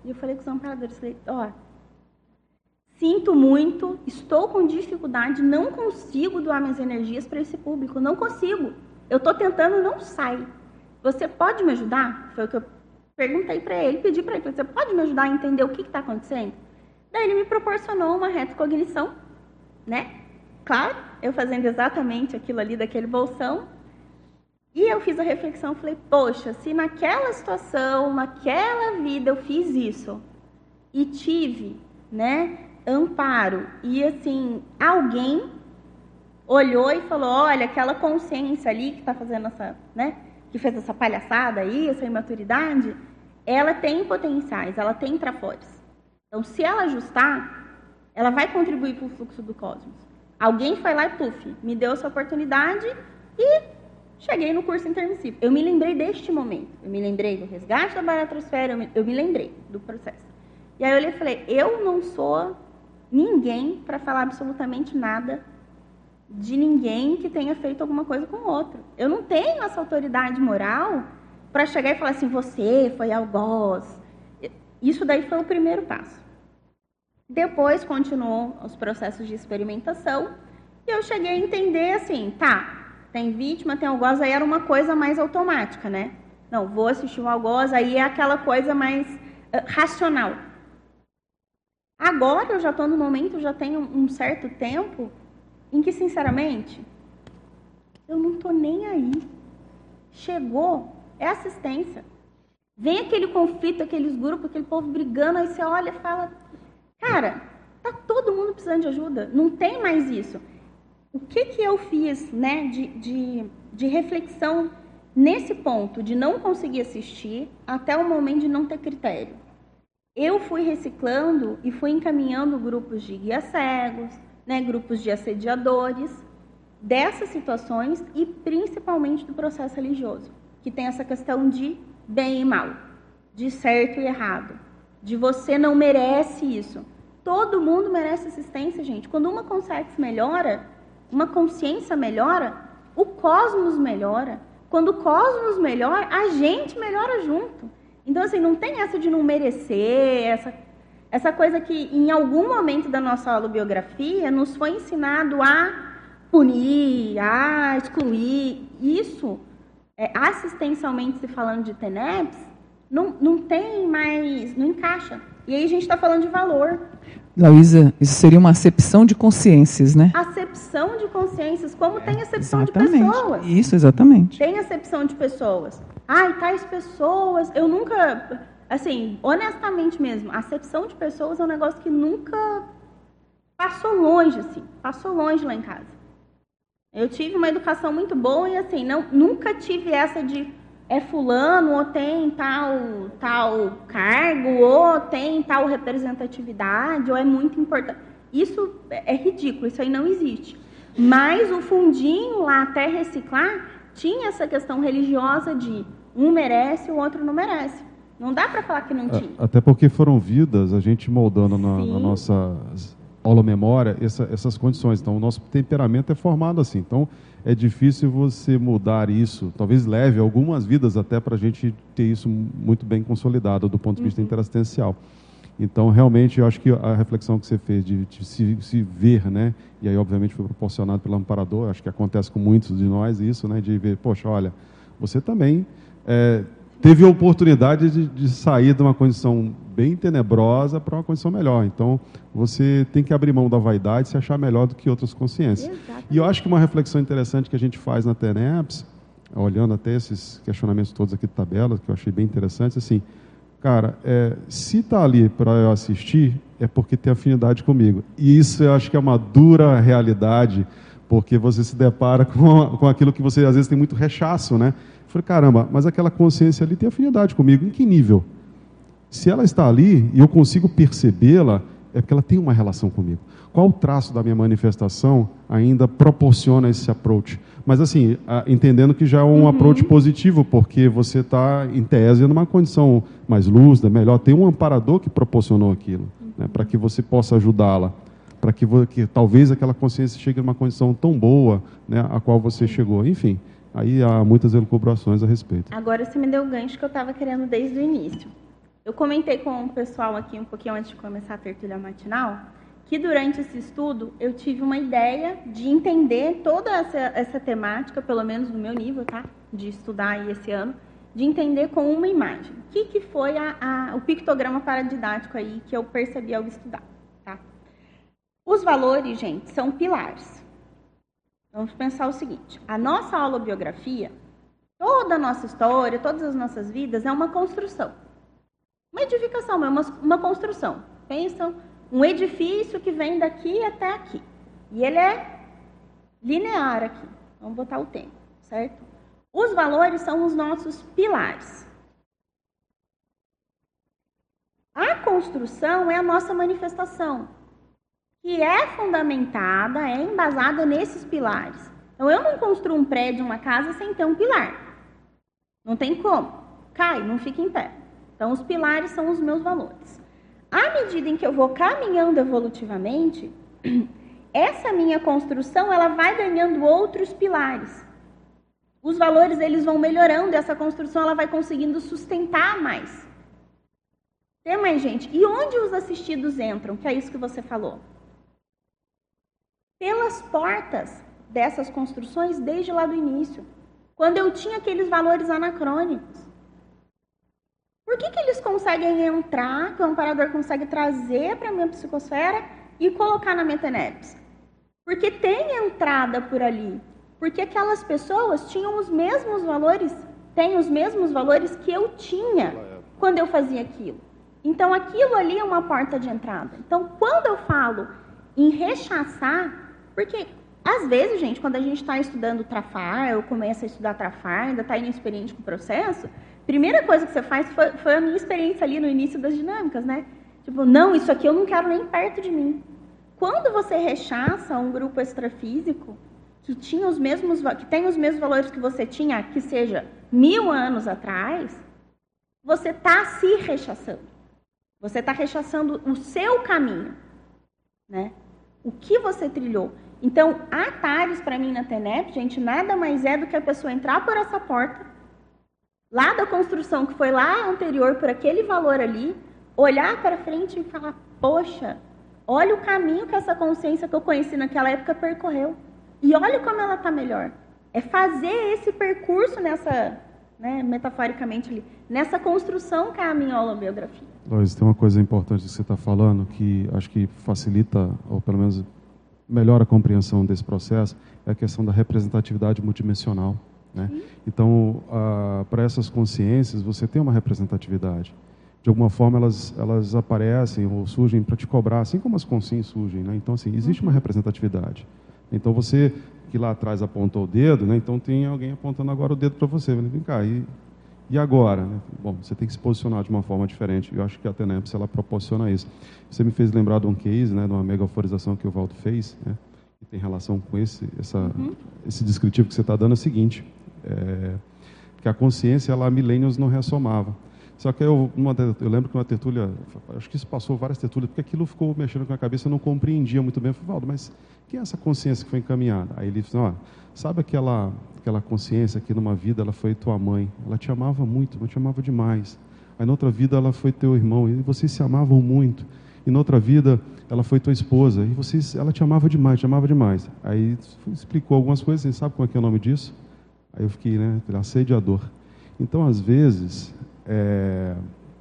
E eu falei com os amparadores, falei, ó, sinto muito, estou com dificuldade, não consigo doar minhas energias para esse público, não consigo. Eu estou tentando, não sai. Você pode me ajudar? Foi o que eu perguntei para ele, pedi para ele, você pode me ajudar a entender o que está acontecendo? Daí ele me proporcionou uma retrocognição, né? Claro, eu fazendo exatamente aquilo ali daquele bolsão. E eu fiz a reflexão, falei, poxa, se naquela situação, naquela vida eu fiz isso e tive, né, amparo, e assim, alguém olhou e falou, olha, aquela consciência ali que está fazendo essa, né, que fez essa palhaçada aí, essa imaturidade, ela tem potenciais, ela tem trafores. Então, se ela ajustar, ela vai contribuir para o fluxo do cosmos. Alguém foi lá e, puf, me deu essa oportunidade e cheguei no curso intermissivo. Eu me lembrei deste momento. Eu me lembrei do resgate da baratrosfera, eu me, eu me lembrei do processo. E aí eu olhei e falei, eu não sou ninguém para falar absolutamente nada de ninguém que tenha feito alguma coisa com o outro. Eu não tenho essa autoridade moral para chegar e falar assim, você foi algoz. Isso daí foi o primeiro passo. Depois continuou os processos de experimentação e eu cheguei a entender assim, tá, tem vítima, tem algoz, aí era uma coisa mais automática, né? Não, vou assistir um algoz, aí é aquela coisa mais uh, racional. Agora eu já estou no momento, já tenho um certo tempo em que, sinceramente, eu não estou nem aí. Chegou, é assistência. Vem aquele conflito, aqueles grupos, aquele povo brigando, aí você olha e fala, cara, tá todo mundo precisando de ajuda, não tem mais isso. O que que eu fiz, né, de, de, de reflexão nesse ponto, de não conseguir assistir até o momento de não ter critério? Eu fui reciclando e fui encaminhando grupos de guias cegos, né, grupos de assediadores, dessas situações e principalmente do processo religioso, que tem essa questão de bem e mal, de certo e errado, de você não merece isso. Todo mundo merece assistência, gente. Quando uma consciência melhora, uma consciência melhora, o cosmos melhora. Quando o cosmos melhora, a gente melhora junto. Então, assim, não tem essa de não merecer, essa, essa coisa que em algum momento da nossa holobiografia nos foi ensinado a punir, a excluir. Isso, é, assistencialmente se falando de T E N E P S, não, não tem mais, não encaixa. E aí a gente está falando de valor. Laísa, isso seria uma acepção de consciências, né? Acepção de consciências, como tem acepção Exatamente. de pessoas. Isso, exatamente. Tem acepção de pessoas. Ai, tais pessoas, eu nunca, assim, honestamente mesmo, acepção de pessoas é um negócio que nunca passou longe, assim, passou longe lá em casa. Eu tive uma educação muito boa e, assim, não, nunca tive essa de é fulano, ou tem tal, tal cargo, ou tem tal representatividade, ou é muito importante. Isso é ridículo, isso aí não existe. Mas o fundinho lá, até reciclar, tinha essa questão religiosa de um merece, o outro não merece. Não dá para falar que não tinha. Até porque foram vidas, a gente moldando na, na nossa holomemória essa, essas condições. Então, o nosso temperamento é formado assim. Então, é difícil você mudar isso. Talvez leve algumas vidas até para a gente ter isso muito bem consolidado do ponto de vista uhum. interassistencial. Então, realmente, eu acho que a reflexão que você fez de, de se, se ver, né? E aí, obviamente, foi proporcionado pelo amparador, acho que acontece com muitos de nós isso, né? De ver, poxa, olha, você também é, teve a oportunidade de, de sair de uma condição bem tenebrosa para uma condição melhor. Então, você tem que abrir mão da vaidade e se achar melhor do que outras consciências. Exatamente. E eu acho que uma reflexão interessante que a gente faz na T E N E P S, olhando até esses questionamentos todos aqui de tabela, que eu achei bem interessantes, assim, cara, é, se está ali para eu assistir, é porque tem afinidade comigo. E isso eu acho que é uma dura realidade, porque você se depara com, com aquilo que você, às vezes, tem muito rechaço, né? Eu falei, caramba, mas aquela consciência ali tem afinidade comigo. Em que nível? Se ela está ali e eu consigo percebê-la, é porque ela tem uma relação comigo. Qual traço da minha manifestação ainda proporciona esse approach? Mas, assim, entendendo que já é um uhum. approach positivo, porque você está, em tese, numa condição mais lúcida, melhor. Tem um amparador que proporcionou aquilo, uhum. né, para que você possa ajudá-la, para que, que talvez aquela consciência chegue numa condição tão boa, né, a qual você chegou. Enfim, aí há muitas elucubrações a respeito. Agora você me deu o gancho que eu estava querendo desde o início. Eu comentei com o pessoal aqui um pouquinho antes de começar a tertúlia matinal, que durante esse estudo eu tive uma ideia de entender toda essa, essa temática, pelo menos no meu nível, tá? De estudar aí esse ano, de entender com uma imagem. O que, que foi a, a, o pictograma paradidático aí que eu percebi ao estudar, tá? Os valores, gente, são pilares. Vamos pensar o seguinte, a nossa holobiografia, toda a nossa história, todas as nossas vidas é uma construção. Uma edificação, é uma, uma construção. Pensam um edifício que vem daqui até aqui. E ele é linear aqui. Vamos botar o tempo, certo? Os valores são os nossos pilares. A construção é a nossa manifestação, que é fundamentada, é embasada nesses pilares. Então, eu não construo um prédio, uma casa, sem ter um pilar. Não tem como. Cai, não fica em pé. Então, os pilares são os meus valores. À medida em que eu vou caminhando evolutivamente, essa minha construção ela vai ganhando outros pilares. Os valores eles vão melhorando, essa construção ela vai conseguindo sustentar mais. Tem mais, gente? E onde os assistidos entram? Que é isso que você falou. Pelas portas dessas construções desde lá do início. Quando eu tinha aqueles valores anacrônicos. Por que, que eles conseguem entrar, que o amparador consegue trazer para a minha psicosfera e colocar na minha tenepse? Porque tem entrada por ali. Porque aquelas pessoas tinham os mesmos valores, têm os mesmos valores que eu tinha quando eu fazia aquilo. Então, aquilo ali é uma porta de entrada. Então, quando eu falo em rechaçar, porque às vezes, gente, quando a gente está estudando Trafar, eu começo a estudar Trafar, ainda está inexperiente com o processo, a primeira coisa que você faz foi, foi a minha experiência ali no início das dinâmicas, né? Tipo, não, isso aqui eu não quero nem perto de mim. Quando você rechaça um grupo extrafísico que tinha os mesmos, que tem os mesmos valores que você tinha, que seja mil anos atrás, você está se rechaçando. Você está rechaçando o seu caminho, né? O que você trilhou. Então, a Tales, para mim, na TENEP, gente, nada mais é do que a pessoa entrar por essa porta, lá da construção que foi lá anterior, por aquele valor ali, olhar para frente e falar, poxa, olha o caminho que essa consciência que eu conheci naquela época percorreu. E olha como ela está melhor. É fazer esse percurso nessa, né, metaforicamente ali, nessa construção que é a minha holobiografia. Lois, tem uma coisa importante que você está falando, que acho que facilita, ou pelo menos melhora a compreensão desse processo, é a questão da representatividade multidimensional. Né? Então, para essas consciências, você tem uma representatividade. De alguma forma, elas, elas aparecem ou surgem para te cobrar, assim como as consciências surgem. Né? Então, assim, existe uma representatividade. Então, você que lá atrás apontou o dedo, né? Então tem alguém apontando agora o dedo para você. Vem cá, e, e agora? Né? Bom, você tem que se posicionar de uma forma diferente. Eu acho que a TENEPS, ela proporciona isso. Você me fez lembrar de um case, né, de uma megaforização que o Valdo fez, né, que tem relação com esse, essa, uhum. esse descritivo que você está dando, é o seguinte, é, que a consciência, ela há milênios não ressomava. Só que eu, uma, eu lembro que uma tertúlia, acho que isso passou várias tertúlias, porque aquilo ficou mexendo com a cabeça, eu não compreendia muito bem. Eu falei, Valdo, mas o que é essa consciência que foi encaminhada? Aí ele disse, ó, sabe aquela, aquela consciência que numa vida ela foi tua mãe, ela te amava muito, ela te amava demais. Aí noutra vida ela foi teu irmão, e vocês se amavam muito. E noutra vida ela foi tua esposa, e vocês, ela te amava demais, te amava demais. Aí explicou algumas coisas, você sabe como é que é o nome disso? Aí eu fiquei, né, assediador. Então, às vezes, é,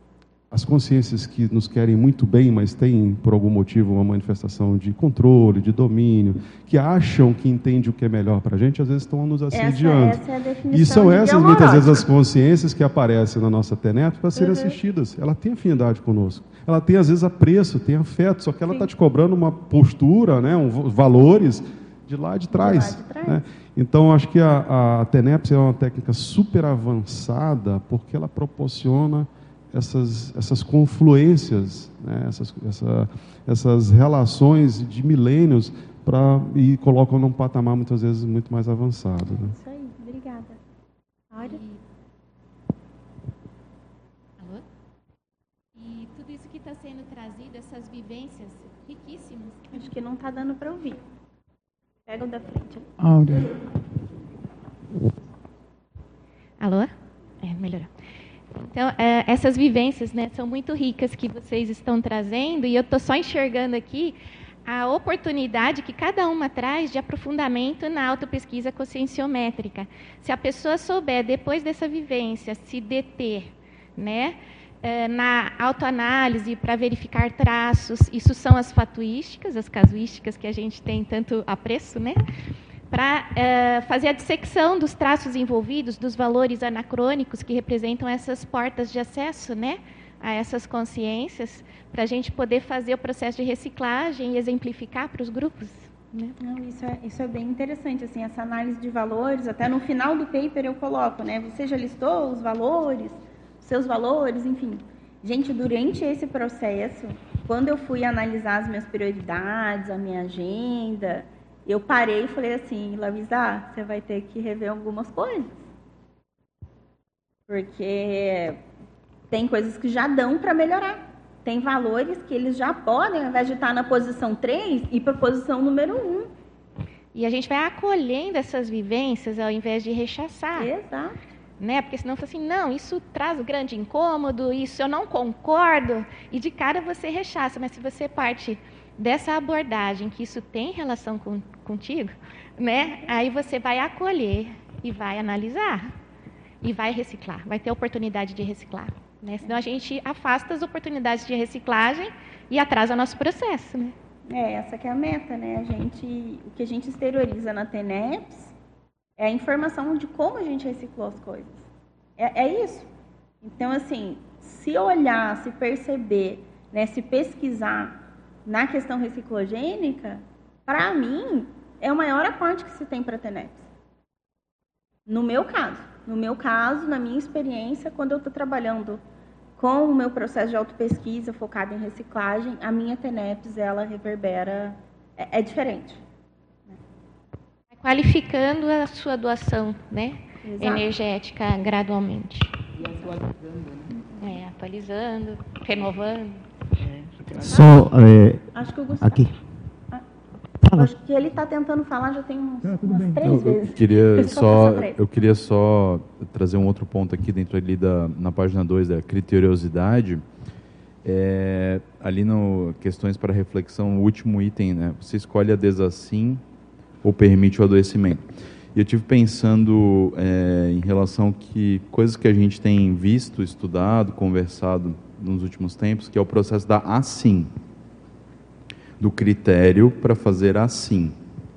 as consciências que nos querem muito bem, mas têm, por algum motivo, uma manifestação de controle, de domínio, que acham que entendem o que é melhor para a gente, às vezes estão nos assediando. Essa, essa é a definição e são de essas, muitas vezes, as consciências que aparecem na nossa TENEP para serem uhum. assistidas. Ela tem afinidade conosco. Ela tem, às vezes, apreço, tem afeto, só que ela está te cobrando uma postura, né, um, valores de lá de trás. De lá de trás. Né? Então, acho que a, a TENEPS é uma técnica super avançada, porque ela proporciona essas, essas confluências, né? essas, essa, essas relações de milênios pra, e colocam num patamar, muitas vezes, muito mais avançado. Né? Isso aí, obrigada. Áurea? Alô? E tudo isso que está sendo trazido, essas vivências riquíssimas. Acho que não está dando para ouvir. Pega o da frente. Áurea. Alô? É, melhorou. Então, é, essas vivências, né, são muito ricas que vocês estão trazendo, e eu estou só enxergando aqui a oportunidade que cada uma traz de aprofundamento na autopesquisa conscienciométrica. Se a pessoa souber, depois dessa vivência, se deter, né, na autoanálise para verificar traços, isso são as fatuísticas, as casuísticas que a gente tem tanto apreço, né, para uh, fazer a dissecção dos traços envolvidos, dos valores anacrônicos que representam essas portas de acesso, né, a essas consciências, para a gente poder fazer o processo de reciclagem e exemplificar para os grupos. Né? Não, isso, é, isso é bem interessante, assim, essa análise de valores, até no final do paper eu coloco, né, você já listou os valores, os seus valores, enfim. Gente, durante esse processo, quando eu fui analisar as minhas prioridades, a minha agenda, eu parei e falei assim, Lavisa, você vai ter que rever algumas coisas. Porque tem coisas que já dão para melhorar. Tem valores que eles já podem, ao invés de estar na posição três, ir para a posição número um. E a gente vai acolhendo essas vivências ao invés de rechaçar. Exato. Né? Porque senão fala assim, não, isso traz grande incômodo, isso eu não concordo, e de cara você rechaça. Mas se você parte dessa abordagem, que isso tem relação com, contigo, né? Aí você vai acolher e vai analisar e vai reciclar, vai ter oportunidade de reciclar. Né? Senão a gente afasta as oportunidades de reciclagem e atrasa nosso processo. Né? É, essa que é a meta, né? A gente, o que a gente exterioriza na T N E P S é a informação de como a gente reciclou as coisas. É, é isso. Então, assim, se olhar, se perceber, né, se pesquisar na questão reciclogênica, para mim, é o maior aporte que se tem para a T N E P S. No meu caso. No meu caso, na minha experiência, quando eu estou trabalhando com o meu processo de autopesquisa focado em reciclagem, a minha T N E P S, ela reverbera, é, é diferente. Qualificando a sua doação, né? Exato. Energética gradualmente. E atualizando, né? É, atualizando, renovando. É. Só, é, acho que o Gustavo, aqui. Ah, acho que ele está tentando falar já tem uns, Ah, umas três Eu, vezes. eu queria só, eu, eu queria só trazer um outro ponto aqui dentro ali da, na página dois da criteriosidade. É, ali no questões para reflexão, o último item, né? Você escolhe a desassim ou permite o adoecimento. E eu tive pensando é, em relação que coisas que a gente tem visto, estudado, conversado nos últimos tempos, que é o processo da assim, do critério para fazer assim,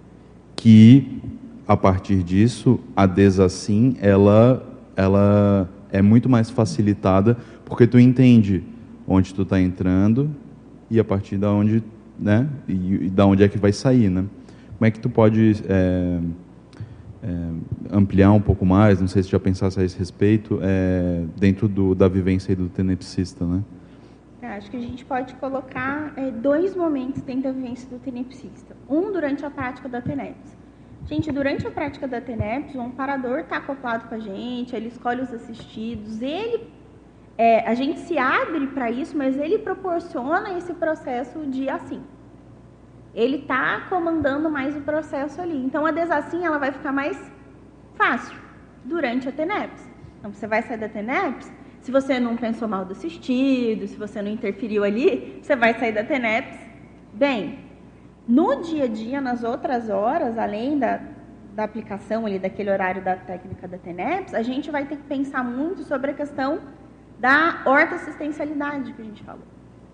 que a partir disso a desassim ela ela é muito mais facilitada porque tu entende onde tu está entrando e a partir da onde, né, e, e da onde é que vai sair, né? Como é que tu pode é, é, ampliar um pouco mais, não sei se já pensasse a esse respeito, é, dentro do, da vivência aí do tenepsista, né? Acho que a gente pode colocar é, dois momentos dentro da vivência do tenepsista. Um durante a prática da T N E P S. Gente, durante a prática da T N E P S, o amparador está acoplado com a gente, ele escolhe os assistidos, ele, é, a gente se abre para isso, mas ele proporciona esse processo de assim. Ele está comandando mais o processo ali. Então, a desassim ela vai ficar mais fácil durante a T N E P S. Então, você vai sair da T N E P S, se você não pensou mal do assistido, se você não interferiu ali, você vai sair da T N E P S bem. No dia a dia, nas outras horas, além da, da aplicação ali, daquele horário da técnica da T N E P S, a gente vai ter que pensar muito sobre a questão da ortoassistencialidade que a gente falou.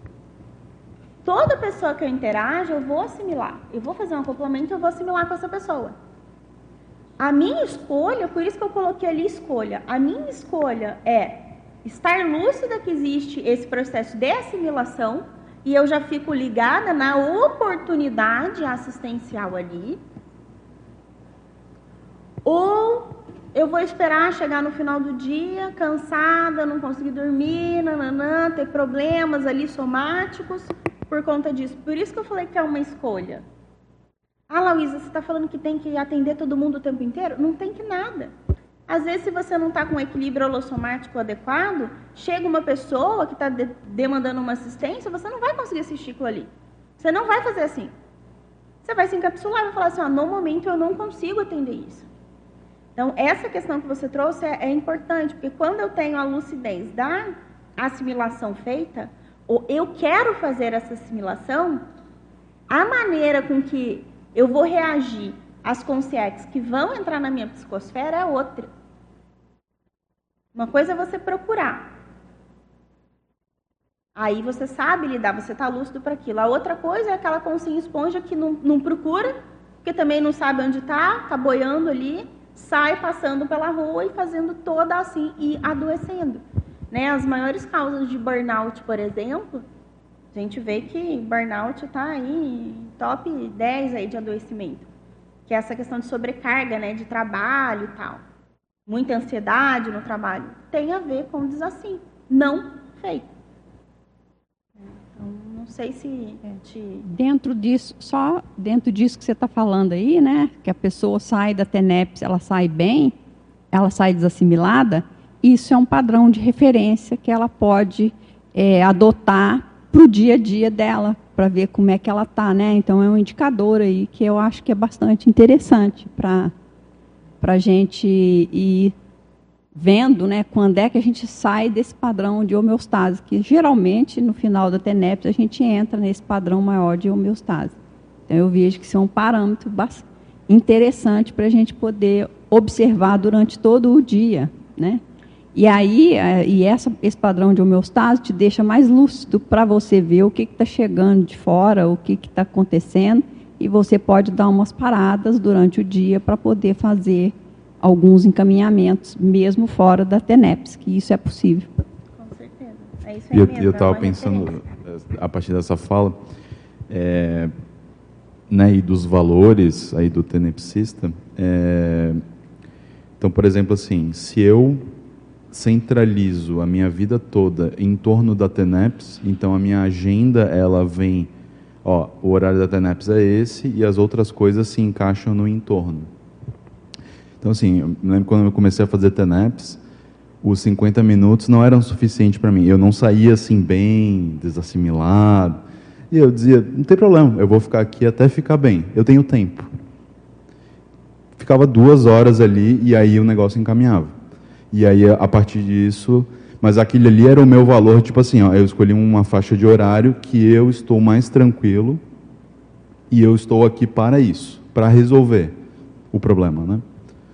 Toda pessoa que eu interajo, eu vou assimilar. Eu vou fazer um acoplamento, eu vou assimilar com essa pessoa. A minha escolha, por isso que eu coloquei ali escolha, a minha escolha é estar lúcida que existe esse processo de assimilação e eu já fico ligada na oportunidade assistencial ali. Ou eu vou esperar chegar no final do dia, cansada, não conseguir dormir, nananã, ter problemas ali somáticos por conta disso. Por isso que eu falei que é uma escolha. Ah, Lauísa, você está falando que tem que atender todo mundo o tempo inteiro? Não tem que nada. Às vezes, se você não está com um equilíbrio holossomático adequado, chega uma pessoa que está de demandando uma assistência, você não vai conseguir assistir aquilo ali. Você não vai fazer assim. Você vai se encapsular e vai falar assim, ó, no momento eu não consigo atender isso. Então, essa questão que você trouxe é, é importante, porque quando eu tenho a lucidez da assimilação feita, ou eu quero fazer essa assimilação, a maneira com que eu vou reagir às consciências que vão entrar na minha psicosfera é outra. Uma coisa é você procurar. Aí você sabe lidar, você está lúcido para aquilo. A outra coisa é aquela consciência esponja que não, não procura, porque também não sabe onde está, está boiando ali, sai passando pela rua e fazendo toda assim e adoecendo. Né? As maiores causas de burnout, por exemplo, a gente vê que burnout está aí top dez aí de adoecimento. Que é essa questão de sobrecarga, né, de trabalho e tal. Muita ansiedade no trabalho. Tem a ver com desassim, não feito. Então, não sei se... Te... Dentro disso, só dentro disso que você está falando aí, né, que a pessoa sai da T N E P S, ela sai bem, ela sai desassimilada, isso é um padrão de referência que ela pode é, adotar para o dia a dia dela, para ver como é que ela está, né? Então, é um indicador aí que eu acho que é bastante interessante para a gente ir vendo, né, quando é que a gente sai desse padrão de homeostase, que geralmente, no final da T N E P S, a gente entra nesse padrão maior de homeostase. Então, eu vejo que isso é um parâmetro bastante interessante para a gente poder observar durante todo o dia, né? E aí, e essa, esse padrão de homeostase te deixa mais lúcido para você ver o que está chegando de fora, o que está acontecendo, e você pode dar umas paradas durante o dia para poder fazer alguns encaminhamentos, mesmo fora da T N E P S, que isso é possível. Com certeza. É isso aí e eu, mesmo, eu estava é pensando, referência. a partir dessa fala, é, né, e dos valores aí do tenepsista, é, então, por exemplo, assim, se eu centralizo a minha vida toda em torno da T N E P S, então a minha agenda, ela vem, ó, o horário da T N E P S é esse e as outras coisas se encaixam no entorno. Então, assim, eu me lembro quando eu comecei a fazer T N E P S, os cinquenta minutos não eram suficientes para mim. Eu não saía assim bem, desassimilado. E eu dizia, não tem problema, eu vou ficar aqui até ficar bem. Eu tenho tempo. Ficava duas horas ali e aí o negócio encaminhava. E aí, a partir disso... Mas aquele ali era o meu valor, tipo assim, ó, eu escolhi uma faixa de horário que eu estou mais tranquilo e eu estou aqui para isso, para resolver o problema, né?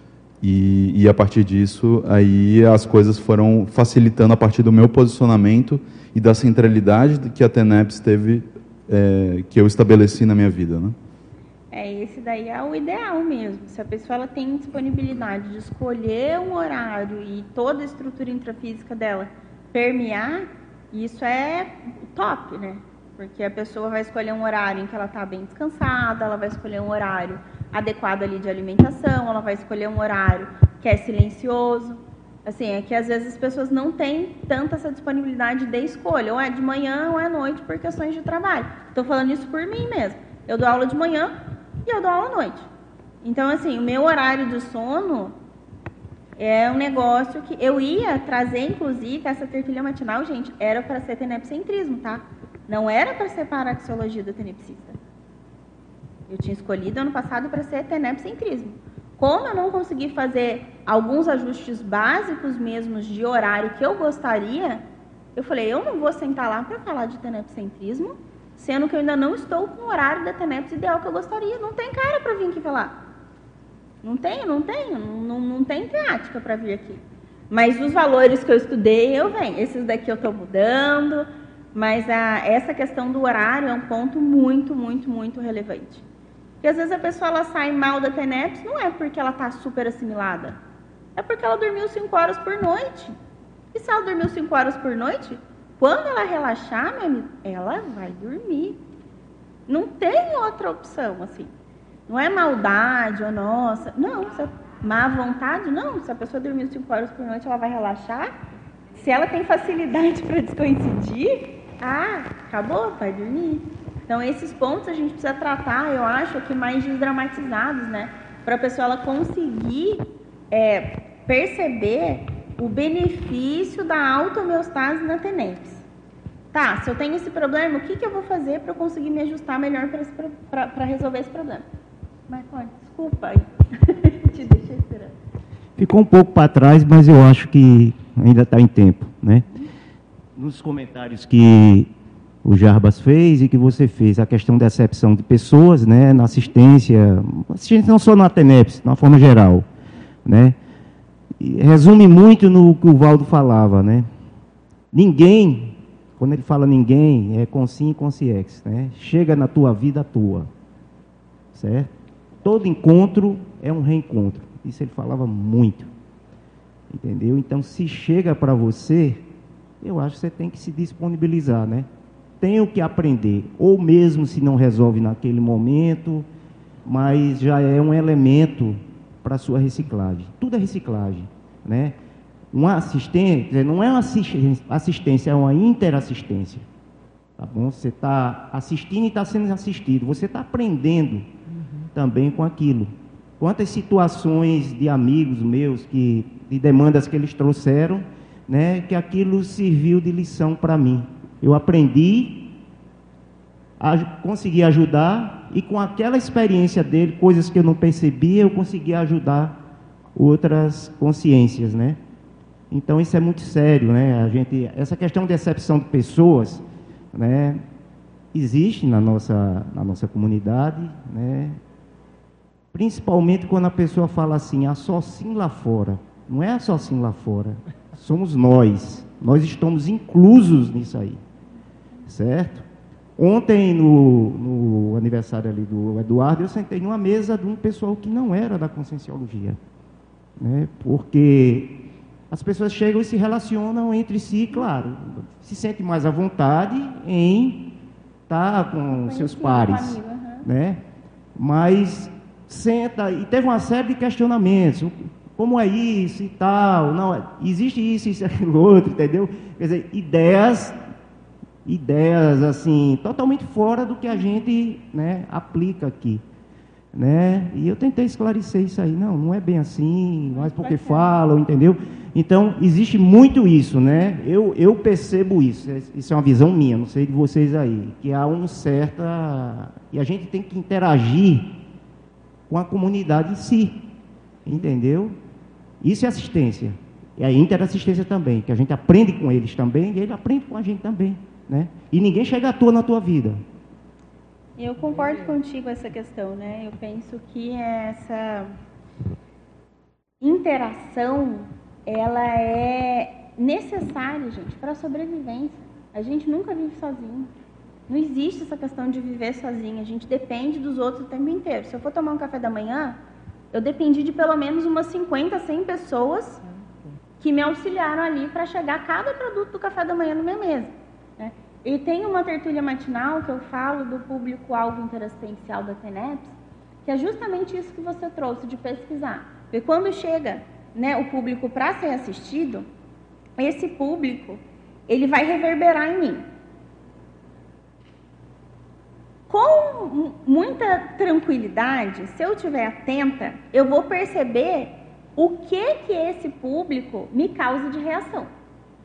E, e a partir disso, aí as coisas foram facilitando a partir do meu posicionamento e da centralidade que a T N E P S teve, é, que eu estabeleci na minha vida, né? É, esse daí é o ideal mesmo. Se a pessoa ela tem disponibilidade de escolher um horário e toda a estrutura intrafísica dela permear, isso é top, né? Porque a pessoa vai escolher um horário em que ela está bem descansada, ela vai escolher um horário adequado ali de alimentação, ela vai escolher um horário que é silencioso. Assim, é que às vezes as pessoas não têm tanta essa disponibilidade de escolha, ou é de manhã ou é à noite por questões de trabalho. Estou falando isso por mim mesmo. Eu dou aula de manhã e eu dou aula à noite. Então, assim, o meu horário de sono é um negócio que eu ia trazer, inclusive, essa tertúlia matinal, gente, era para ser tenepsentrismo, tá? Não era para ser paraxiologia do tenepsista. Eu tinha escolhido ano passado para ser tenepsentrismo. Como eu não consegui fazer alguns ajustes básicos mesmos de horário que eu gostaria, eu falei, eu não vou sentar lá para falar de tenepsentrismo, sendo que eu ainda não estou com o horário da T N E P S ideal que eu gostaria. Não tem cara para vir aqui falar. Não tenho, não tenho, não, não tem teática para vir aqui. Mas os valores que eu estudei, eu venho. Esses daqui eu estou mudando, mas a, essa questão do horário é um ponto muito, muito, muito relevante. Porque às vezes a pessoa ela sai mal da T N E P S, não é porque ela está super assimilada, é porque ela dormiu cinco horas por noite. E se ela dormiu cinco horas por noite, quando ela relaxar, meu amigo, ela vai dormir. Não tem outra opção, assim. Não é maldade, ou nossa, não, se é má vontade, não. Se a pessoa dormiu cinco horas por noite, ela vai relaxar. Se ela tem facilidade para descoincidir, ah, acabou, vai dormir. Então, esses pontos a gente precisa tratar, eu acho, aqui mais desdramatizados, né? Para a pessoa ela conseguir é, perceber o benefício da auto-homeostase na T N E P S. Tá, se eu tenho esse problema, o que, que eu vou fazer para eu conseguir me ajustar melhor para resolver esse problema? Marconi, desculpa aí. Te deixei esperando. ficou um pouco para trás, mas eu acho que ainda está em tempo, né? Nos comentários que o Jarbas fez e que você fez, a questão da acepção de pessoas, né, na assistência, assistência não só na TENEPS, de uma forma geral, né? E resume muito no que o Valdo falava, né? Ninguém, quando ele fala ninguém, é consim e consciex, né? Chega na tua vida à toa, certo? Todo encontro é um reencontro. Isso ele falava muito, entendeu? Então, se chega para você, eu acho que você tem que se disponibilizar, né? Tenho que aprender, ou mesmo se não resolve naquele momento, mas já é um elemento para a sua reciclagem. Tudo é reciclagem, né? Uma assistência, não é uma assistência, é uma interassistência, tá bom? Você está assistindo e está sendo assistido, você está aprendendo uhum. também com aquilo. Quantas situações de amigos meus, que, de demandas que eles trouxeram, né, que aquilo serviu de lição para mim. Eu aprendi, a, consegui ajudar, e com aquela experiência dele, coisas que eu não percebia, eu consegui ajudar outras consciências, né? Então, isso é muito sério, né? A gente, essa questão de excepção de pessoas, né, existe na nossa, na nossa comunidade, né? Principalmente quando a pessoa fala assim, a Socim lá fora. Não é a Socim lá fora, somos nós. Nós estamos inclusos nisso aí, certo? Ontem, no, no aniversário ali do Eduardo, eu sentei numa mesa de um pessoal que não era da Conscienciologia, né? Porque as pessoas chegam e se relacionam entre si, claro, se sentem mais à vontade em estar com seus pares, amigo, uhum. né? Mas senta e teve uma série de questionamentos, como é isso e tal, não, existe isso, isso e aquilo outro, entendeu? Quer dizer, ideias, ideias assim, totalmente fora do que a gente, né, aplica aqui. Né? E eu tentei esclarecer isso aí, não, não é bem assim, mas porque falam, entendeu? Então, existe muito isso, né? Eu, eu percebo isso, isso é uma visão minha, não sei de vocês aí, que há um certa... E a gente tem que interagir com a comunidade em si, entendeu? Isso é assistência, e a interassistência também, que a gente aprende com eles também, e ele aprende com a gente também, né? E ninguém chega à toa na tua vida. Eu concordo contigo essa questão, né? Eu penso que essa interação, ela é necessária, gente, para a sobrevivência. A gente nunca vive sozinho. Não existe essa questão de viver sozinho. A gente depende dos outros o tempo inteiro. Se eu for tomar um café da manhã, eu dependi de pelo menos umas cinquenta, cem pessoas que me auxiliaram ali para chegar cada produto do café da manhã na minha mesa, né? E tem uma tertúlia matinal que eu falo do público-alvo interassistencial da TENEPS, que é justamente isso que você trouxe, de pesquisar. Porque quando chega, né, o público para ser assistido, esse público, ele vai reverberar em mim. Com muita tranquilidade, se eu estiver atenta, eu vou perceber o que, que esse público me causa de reação.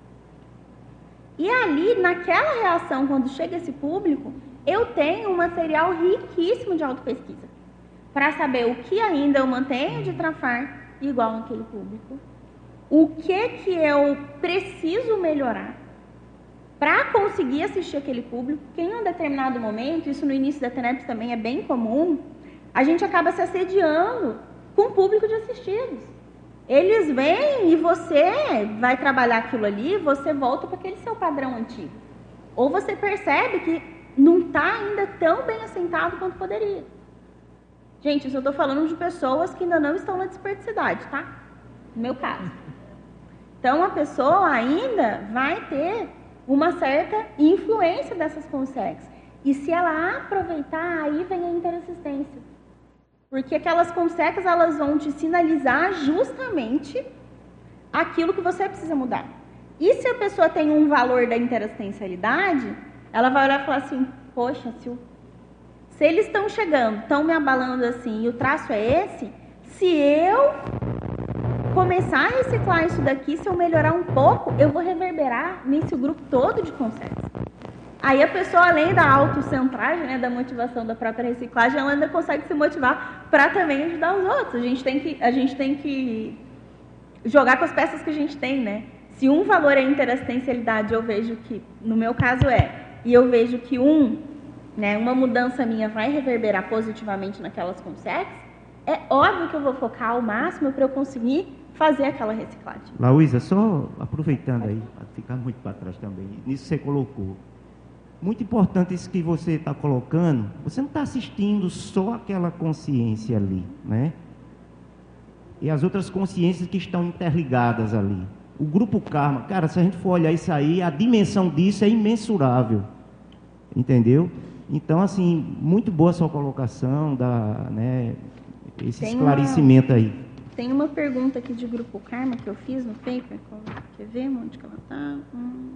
E ali, naquela reação, quando chega esse público, eu tenho um material riquíssimo de autopesquisa para saber o que ainda eu mantenho de trafar igual naquele público, o que, que eu preciso melhorar para conseguir assistir aquele público, porque em um determinado momento, isso no início da TENEPS também é bem comum, a gente acaba se assediando com o público de assistidos. Eles vêm e você vai trabalhar aquilo ali, você volta para aquele seu padrão antigo. Ou você percebe que não está ainda tão bem assentado quanto poderia. Gente, isso eu estou falando de pessoas que ainda não estão na desperdicidade, tá? No meu caso. Então, a pessoa ainda vai ter uma certa influência dessas consegues. E se ela aproveitar, aí vem a interassistência. Porque aquelas consegues, elas vão te sinalizar justamente aquilo que você precisa mudar. E se a pessoa tem um valor da interassistencialidade, ela vai olhar e falar assim, poxa, se, o... se eles estão chegando, estão me abalando assim, e o traço é esse, se eu começar a reciclar isso daqui, se eu melhorar um pouco, eu vou reverberar nesse grupo todo de consegues. Aí a pessoa, além da autocentragem, né, da motivação da própria reciclagem, ela ainda consegue se motivar para também ajudar os outros. A gente tem que, a gente tem que jogar com as peças que a gente tem, né? Se um valor é interassistencialidade, eu vejo que, no meu caso é, e eu vejo que um, né, uma mudança minha vai reverberar positivamente naquelas consegues, é óbvio que eu vou focar ao máximo para eu conseguir fazer aquela reciclagem. Laísa, só aproveitando aí, para ficar muito para trás também, nisso você colocou. Muito importante isso que você está colocando, você não está assistindo só aquela consciência ali, né? E as outras consciências que estão interligadas ali. O grupo karma, cara, se a gente for olhar isso aí, a dimensão disso é imensurável, entendeu? Então, assim, muito boa a sua colocação, da, né, esse tem esclarecimento uma, aí. Tem uma pergunta aqui de grupo karma que eu fiz no paper, quer ver onde que ela está? Hum.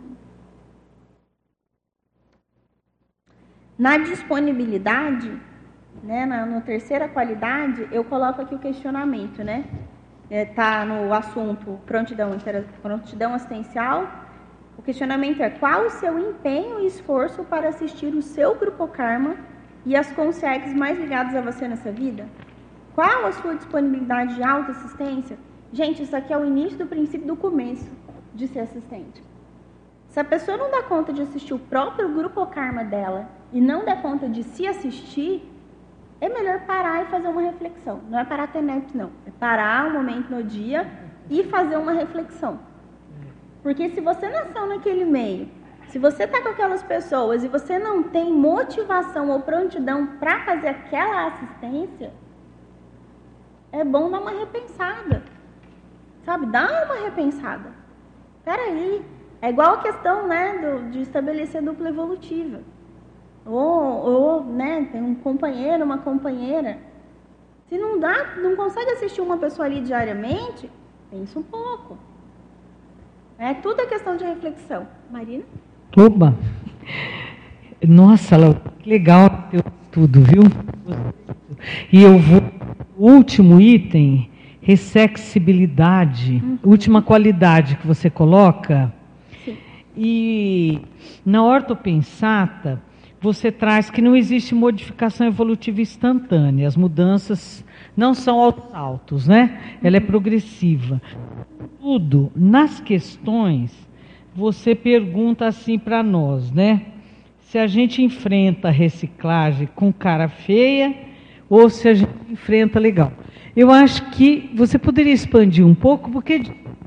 Na disponibilidade, né, na, na terceira qualidade, eu coloco aqui o questionamento, né? Está no assunto prontidão, prontidão assistencial. O questionamento é: qual o seu empenho e esforço para assistir o seu grupo karma e as consegues mais ligadas a você nessa vida? Qual a sua disponibilidade de autoassistência? Gente, isso aqui é o início do princípio do começo de ser assistente. Se a pessoa não dá conta de assistir o próprio grupo karma dela e não dá conta de se assistir, é melhor parar e fazer uma reflexão. Não é parar a T N E P, não. É parar um momento no dia e fazer uma reflexão. Porque se você nasceu naquele meio, se você está com aquelas pessoas e você não tem motivação ou prontidão para fazer aquela assistência, é bom dar uma repensada. Sabe? Dá uma repensada. Peraí. É igual a questão, né, do, de estabelecer dupla evolutiva. Ou, ou, né, tem um companheiro, uma companheira. Se não dá, não consegue assistir uma pessoa ali diariamente, pensa um pouco. É tudo é questão de reflexão. Marina? Oba! Nossa, que legal teu estudo, viu? E eu vou, o último item, ressexibilidade, uhum. Última qualidade que você coloca. Sim. E na ortopensata, você traz que não existe modificação evolutiva instantânea, as mudanças não são aos saltos, né? Ela é progressiva. Tudo, nas questões, você pergunta assim para nós, né? Se a gente enfrenta a reciclagem com cara feia ou se a gente enfrenta legal. Eu acho que você poderia expandir um pouco, porque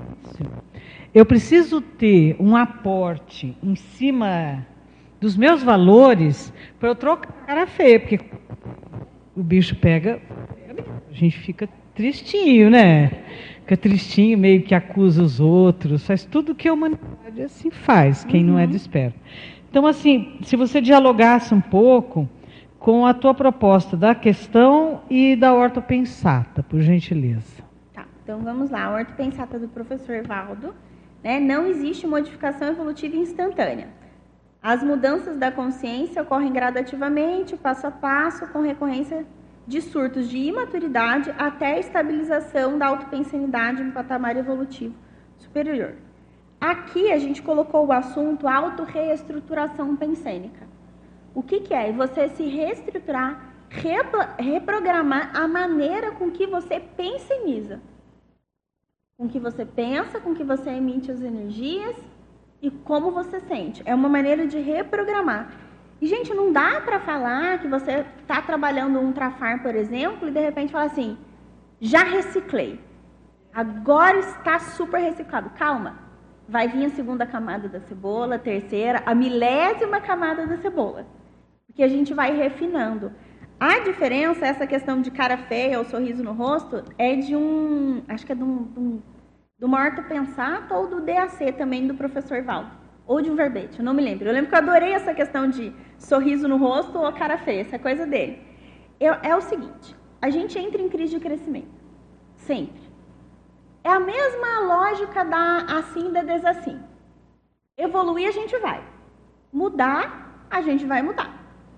eu preciso ter um aporte em cima dos meus valores para eu trocar a cara feia, porque o bicho pega, a gente fica tristinho, né? Fica tristinho, meio que acusa os outros, faz tudo que a humanidade assim faz, quem uhum. não é desperto. Então, assim, se você dialogasse um pouco com a tua proposta da questão e da ortopensata, por gentileza. Tá, então vamos lá. A ortopensata do professor Evaldo, né? Não existe modificação evolutiva instantânea. As mudanças da consciência ocorrem gradativamente, passo a passo, com recorrência de surtos de imaturidade até a estabilização da autopensanidade no patamar evolutivo superior. Aqui a gente colocou o assunto autorreestruturação pensênica. O que, que é? Você se reestruturar, reprogramar a maneira com que você penseniza. Com que você pensa, com que você emite as energias e como você sente. É uma maneira de reprogramar. E, gente, não dá para falar que você está trabalhando um trafar, por exemplo, e de repente fala assim, já reciclei. Agora está super reciclado. Calma. Vai vir a segunda camada da cebola, a terceira, a milésima camada da cebola. Porque a gente vai refinando. A diferença, essa questão de cara feia ou sorriso no rosto, é de um, acho que é de um, de um do ortopensata ou do D A C também, do professor Valdo. Ou de um verbete, eu não me lembro. Eu lembro que eu adorei essa questão de sorriso no rosto ou cara feia, essa é coisa dele. Eu, é o seguinte, a gente entra em crise de crescimento. Sempre. É a mesma lógica da assim, da desassim. Evoluir a gente vai. Mudar, a gente vai mudar.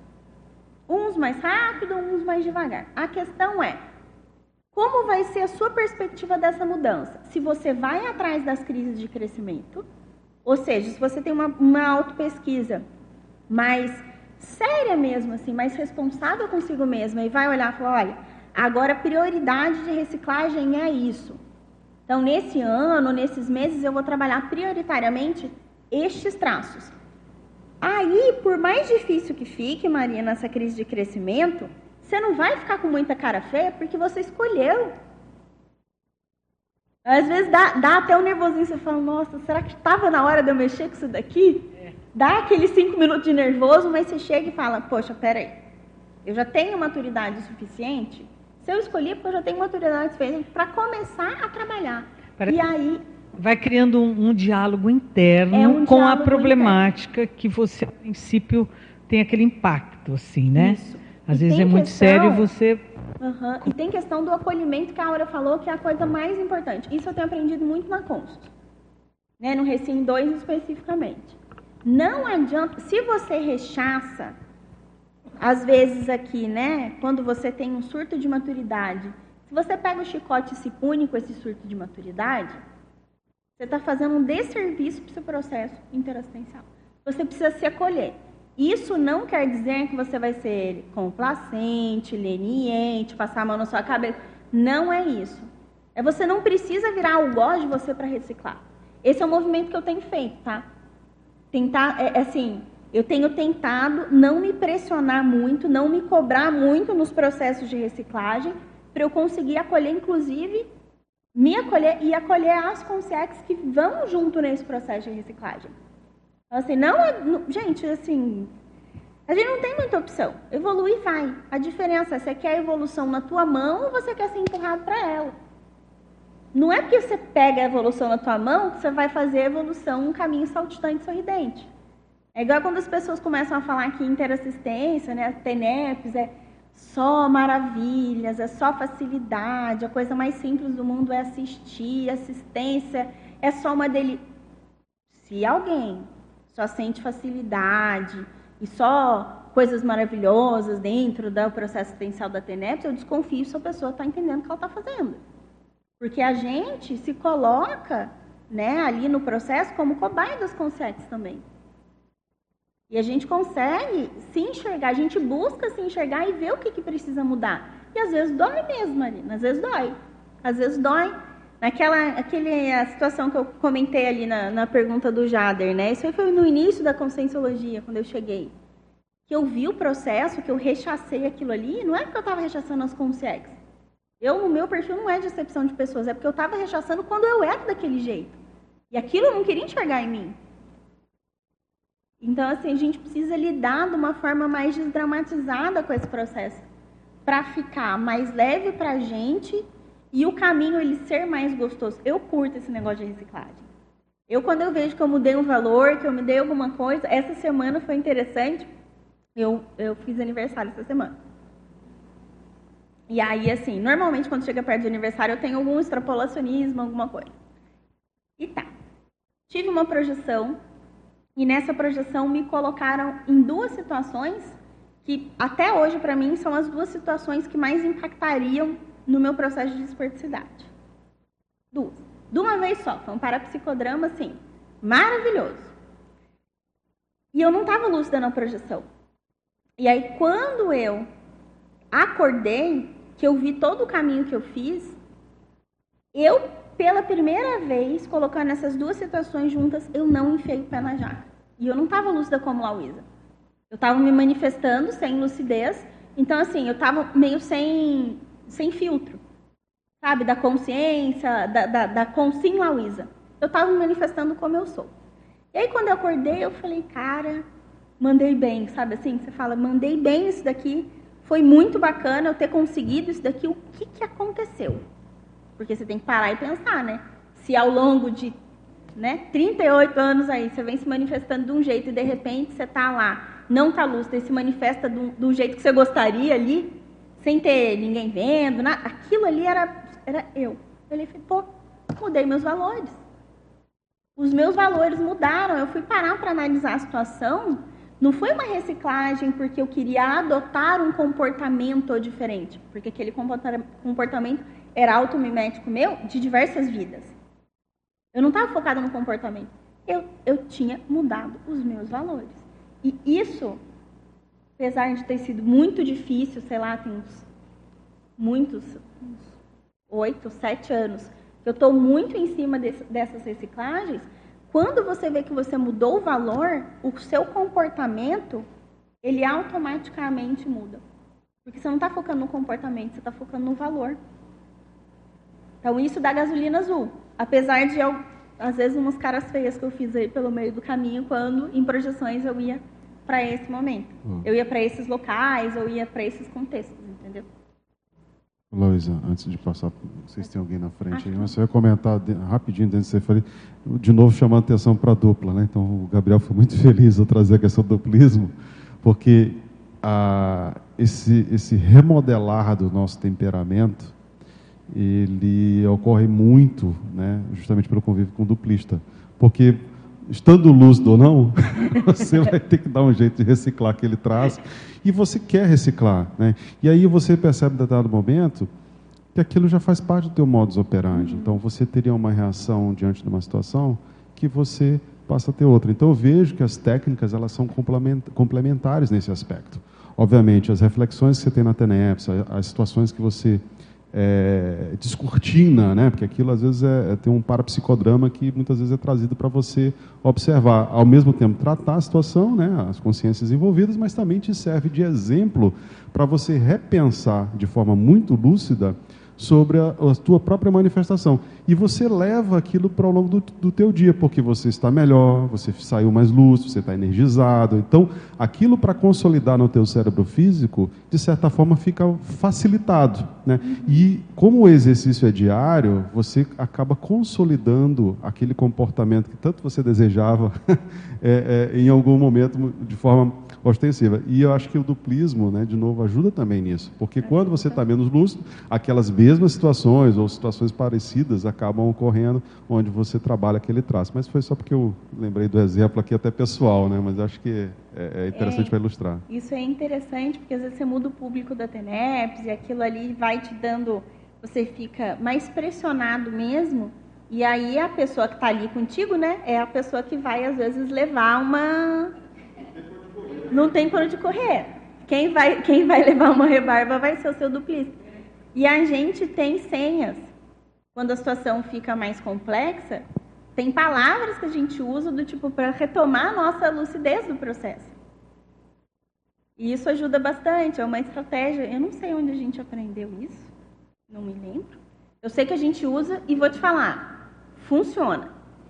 Uns mais rápido, uns mais devagar. A questão é, como vai ser a sua perspectiva dessa mudança? Se você vai atrás das crises de crescimento, ou seja, se você tem uma, uma autopesquisa mais séria mesmo, assim, mais responsável consigo mesma e vai olhar e falar, olha, agora a prioridade de reciclagem é isso. Então, nesse ano, nesses meses, eu vou trabalhar prioritariamente estes traços. Aí, por mais difícil que fique, Maria, nessa crise de crescimento, você não vai ficar com muita cara feia porque você escolheu. Às vezes dá, dá até um nervosinho, você fala, nossa, será que estava na hora de eu mexer com isso daqui? É. Dá aqueles cinco minutos de nervoso, mas você chega e fala, poxa, peraí, eu já tenho maturidade suficiente? Se eu escolhi, porque eu já tenho maturidade suficiente para começar a trabalhar. Parece e aí... Vai criando um, um diálogo interno é um com diálogo a problemática interno. Que você, a princípio, tem aquele impacto, assim, né? Isso. Às e vezes é muito questão... sério você... Uhum. E tem questão do acolhimento que a Aura falou, que é a coisa mais importante. Isso eu tenho aprendido muito na Const, né? No Recim dois especificamente. Não adianta, se você rechaça, às vezes aqui, né, quando você tem um surto de maturidade, se você pega o chicote e se pune com esse surto de maturidade, você está fazendo um desserviço para o seu processo interassistencial. Você precisa se acolher. Isso não quer dizer que você vai ser complacente, leniente, passar a mão na sua cabeça. Não é isso. É você não precisa virar algoz de você para reciclar. Esse é o movimento que eu tenho feito, tá? Tentar, é, assim, eu tenho tentado não me pressionar muito, não me cobrar muito nos processos de reciclagem, para eu conseguir acolher, inclusive, me acolher e acolher as consciências que vão junto nesse processo de reciclagem. Assim, não, não, gente, assim, a gente não tem muita opção. Evolui e vai. A diferença é se você quer a evolução na tua mão ou você quer ser empurrado para ela. Não é porque você pega a evolução na tua mão que você vai fazer a evolução um caminho saltitante e sorridente. É igual quando as pessoas começam a falar que interassistência, né, T N E Ps, é só maravilhas, é só facilidade, a coisa mais simples do mundo é assistir, assistência, é só uma delícia. Se alguém só sente facilidade e só coisas maravilhosas dentro do processo assistencial da T N E Ps, eu desconfio se a pessoa está entendendo o que ela está fazendo. Porque a gente se coloca, né, ali no processo como cobaia das consciências também. E a gente consegue se enxergar, a gente busca se enxergar e ver o que, que precisa mudar. E às vezes dói mesmo, Marina, às vezes dói. Às vezes dói. Naquela aquele, a situação que eu comentei ali na, na pergunta do Jader, né? Isso aí foi no início da conscienciologia, quando eu cheguei. Que eu vi o processo, que eu rechacei aquilo ali, não é porque eu estava rechaçando as consciências. Eu, o meu perfil não é de acepção de pessoas, é porque eu estava rechaçando quando eu era daquele jeito. E aquilo eu não queria enxergar em mim. Então, assim, a gente precisa lidar de uma forma mais desdramatizada com esse processo, para ficar mais leve para a gente e o caminho ele ser mais gostoso. Eu curto esse negócio de reciclagem. Eu, quando eu vejo que eu mudei um valor, que eu mudei alguma coisa, essa semana foi interessante, eu, eu fiz aniversário essa semana. E aí, assim, normalmente quando chega perto de aniversário eu tenho algum extrapolacionismo, alguma coisa. E tá. Tive uma projeção. E nessa projeção me colocaram em duas situações que até hoje para mim são as duas situações que mais impactariam no meu processo de desperticidade. Duas. De uma vez só, foi um parapsicodrama assim, maravilhoso. E eu não estava lúcida na projeção. E aí quando eu acordei, que eu vi todo o caminho que eu fiz, eu pela primeira vez, colocando essas duas situações juntas, eu não enfiei o pé na jaca. E eu não estava lúcida como Lauísa. Eu estava me manifestando sem lucidez. Então, assim, eu estava meio sem, sem filtro. Sabe? Da consciência, da, da, da consciência Lauísa. Eu estava me manifestando como eu sou. E aí, quando eu acordei, eu falei, cara, mandei bem. Sabe assim? Você fala, mandei bem isso daqui. Foi muito bacana eu ter conseguido isso daqui. O que, que aconteceu? Porque você tem que parar e pensar, né? Se ao longo de né, trinta e oito anos aí, você vem se manifestando de um jeito e de repente você tá lá, não tá lúcido, e se manifesta do, do jeito que você gostaria ali, sem ter ninguém vendo, nada. Aquilo ali era, era eu. Eu falei, pô, mudei meus valores. Os meus valores mudaram. Eu fui parar para analisar a situação. Não foi uma reciclagem porque eu queria adotar um comportamento diferente, porque aquele comportamento era automimético meu de diversas vidas. Eu não estava focada no comportamento. Eu, eu tinha mudado os meus valores. E isso, apesar de ter sido muito difícil, sei lá, tem uns muitos, uns oito, sete anos, eu estou muito em cima desse, dessas reciclagens, quando você vê que você mudou o valor, o seu comportamento, ele automaticamente muda. Porque você não está focando no comportamento, você está focando no valor. Então, isso da gasolina azul. Apesar de, eu, às vezes, umas caras feias que eu fiz aí pelo meio do caminho, quando, em projeções, eu ia para esse momento. Hum. Eu ia para esses locais, eu ia para esses contextos, entendeu? Luísa, antes de passar, não sei se tem alguém na frente aí, mas eu ia comentar de, rapidinho dentro de você, falei, de novo chamando atenção para a dupla, né? Então, o Gabriel foi muito feliz ao trazer a questão do duplismo, porque a, esse, esse remodelar do nosso temperamento, ele ocorre muito, né, justamente pelo convívio com o duplista, porque estando lúcido ou não, você vai ter que dar um jeito de reciclar aquele traço, e você quer reciclar, né? E aí você percebe, em determinado momento, que aquilo já faz parte do teu modus operandi. Então, você teria uma reação diante de uma situação que você passa a ter outra. Então, eu vejo que as técnicas, elas são complementares nesse aspecto. Obviamente, as reflexões que você tem na TENEPS, as situações que você É, descortina, né? Porque aquilo às vezes é, é, tem um parapsicodrama que muitas vezes é trazido para você observar, ao mesmo tempo tratar a situação, né? As consciências envolvidas, mas também te serve de exemplo para você repensar de forma muito lúcida sobre a, a tua própria manifestação. E você leva aquilo para o longo do, do teu dia, porque você está melhor, você saiu mais lúcido, você está energizado. Então, aquilo para consolidar no teu cérebro físico, de certa forma, fica facilitado, né? E como o exercício é diário, você acaba consolidando aquele comportamento que tanto você desejava é, é, em algum momento, de forma ostensiva. E eu acho que o duplismo, né, de novo, ajuda também nisso. Porque quando você está menos lúcido, aquelas mesmas situações ou situações parecidas acabam ocorrendo onde você trabalha aquele traço. Mas foi só porque eu lembrei do exemplo aqui até pessoal, né? Mas acho que é, é interessante é, para ilustrar. Isso é interessante porque às vezes você muda o público da TENEPS e aquilo ali vai te dando... Você fica mais pressionado mesmo. E aí a pessoa que está ali contigo, né? É a pessoa que vai, às vezes, levar uma... Não tem por onde correr. Quem vai, quem vai levar uma rebarba vai ser o seu duplista. E a gente tem senhas. Quando a situação fica mais complexa, tem palavras que a gente usa do tipo para retomar a nossa lucidez do processo. E isso ajuda bastante, é uma estratégia. Eu não sei onde a gente aprendeu isso, não me lembro. Eu sei que a gente usa e vou te falar, funciona.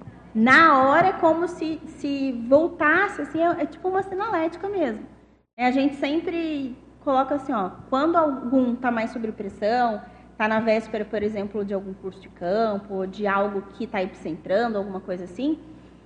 Na hora é como se, se voltasse, assim, é, é tipo uma sinalética mesmo. É, a gente sempre coloca assim, ó, quando algum está mais sob pressão, está na véspera, por exemplo, de algum curso de campo, ou de algo que está epicentrando, alguma coisa assim,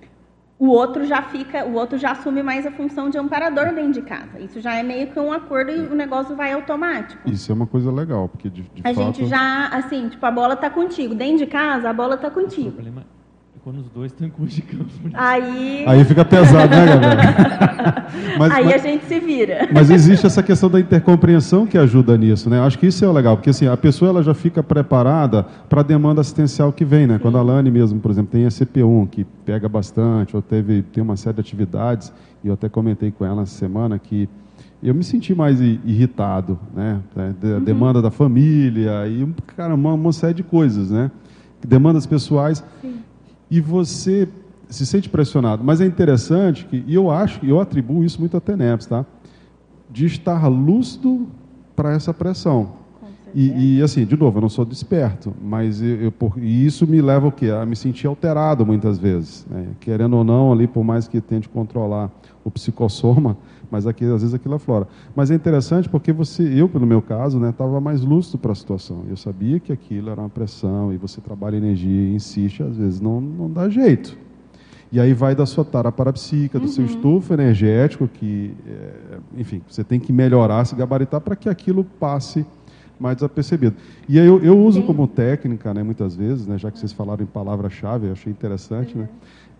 o outro já fica, o outro já assume mais a função de amparador dentro de casa. Isso já é meio que um acordo e o negócio vai automático. Isso é uma coisa legal, porque de, de a fato... gente já, assim, tipo, a bola está contigo. Dentro de casa, a bola está contigo. Quando os dois estão em curso de campo. Aí... Aí fica pesado, né, Gabriel? mas, Aí mas, a gente se vira. Mas existe essa questão da intercompreensão que ajuda nisso, né? Acho que isso é o legal, porque assim, a pessoa ela já fica preparada para a demanda assistencial que vem, né? Sim. Quando a Lani mesmo, por exemplo, tem a C P um, que pega bastante, ou teve, tem uma série de atividades, e eu até comentei com ela essa semana que eu me senti mais irritado, né? A uhum. demanda da família, e cara, uma, uma série de coisas, né? Demandas pessoais. Sim. E você se sente pressionado. Mas é interessante que, e eu acho, eu atribuo isso muito a TENEPS, tá? De estar lúcido para essa pressão. E, e, assim, de novo, eu não sou desperto, mas eu, eu, por, e isso me leva o quê? A me sentir alterado muitas vezes. Né? Querendo ou não, ali, por mais que tente controlar o psicossoma, mas aqui, às vezes aquilo aflora. Mas é interessante porque você, eu, pelo meu caso, né, estava mais lúcido para a situação. Eu sabia que aquilo era uma pressão, e você trabalha energia e insiste, às vezes não, não dá jeito. E aí vai da sua tara parapsíquica, do uhum. seu estufo energético, que, é, enfim, você tem que melhorar, se gabaritar para que aquilo passe mais desapercebido. E aí eu, eu uso Sim. como técnica, né, muitas vezes, né, já que vocês falaram em palavra-chave, eu achei interessante, uhum. né?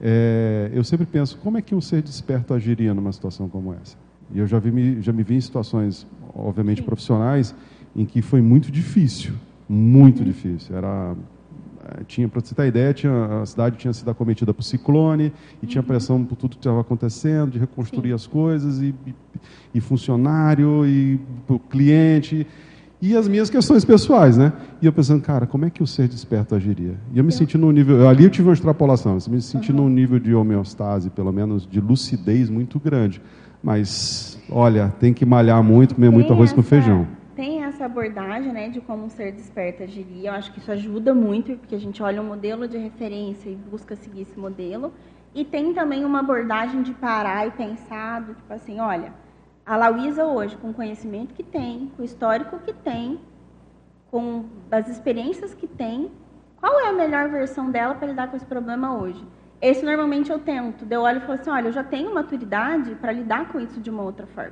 É, eu sempre penso, como é que um ser desperto agiria numa situação como essa? E eu já, vi, já me vi em situações, obviamente, Sim. profissionais, em que foi muito difícil, muito uhum. difícil. Era, tinha, para você ter ideia, tinha, a cidade tinha sido acometida por ciclone, e uhum. tinha pressão por tudo que estava acontecendo, de reconstruir Sim. as coisas, e, e, e funcionário, e o cliente... e as minhas questões pessoais, né? E eu pensando, cara, como é que o ser desperto agiria? E eu me senti num nível, ali eu tive uma extrapolação, eu me senti uhum. num nível de homeostase, pelo menos de lucidez muito grande. Mas, olha, tem que malhar muito, comer tem muito arroz essa, com feijão. Tem essa abordagem, né, de como um ser desperto agiria. Eu acho que isso ajuda muito, porque a gente olha um modelo de referência e busca seguir esse modelo. E tem também uma abordagem de parar e pensar, do tipo assim, olha, a Lauísa hoje, com o conhecimento que tem, com o histórico que tem, com as experiências que tem, qual é a melhor versão dela para lidar com esse problema hoje? Esse normalmente eu tento. Eu olho e falo assim, olha, eu já tenho maturidade para lidar com isso de uma outra forma.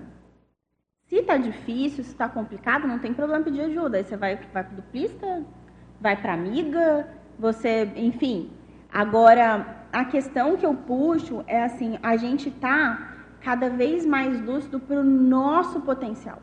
Se está difícil, se está complicado, não tem problema pedir ajuda. Aí você vai, vai para o duplista, vai para amiga, você, enfim. Agora, a questão que eu puxo é assim, a gente está cada vez mais lúcido para o nosso potencial.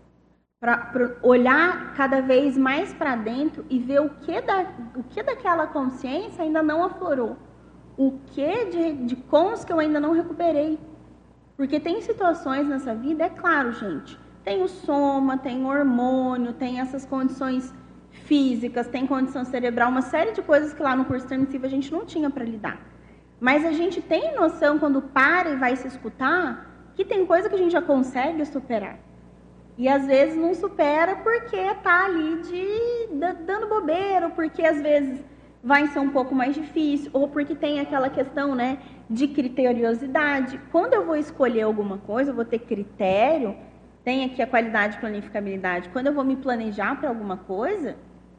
Para olhar cada vez mais para dentro e ver o que, da, o que daquela consciência ainda não aflorou. O que de, de cons que eu ainda não recuperei. Porque tem situações nessa vida, é claro, gente, tem o soma, tem o hormônio, tem essas condições físicas, tem condição cerebral, uma série de coisas que lá no curso intermissivo a gente não tinha para lidar. Mas a gente tem noção, quando para e vai se escutar, que tem coisa que a gente já consegue superar. E às vezes não supera porque está ali de, dando bobeira, ou porque às vezes vai ser um pouco mais difícil, ou porque tem aquela questão, né, de criteriosidade. Quando eu vou escolher alguma coisa, eu vou ter critério, tem aqui a qualidade de planificabilidade. Quando eu vou me planejar para alguma coisa,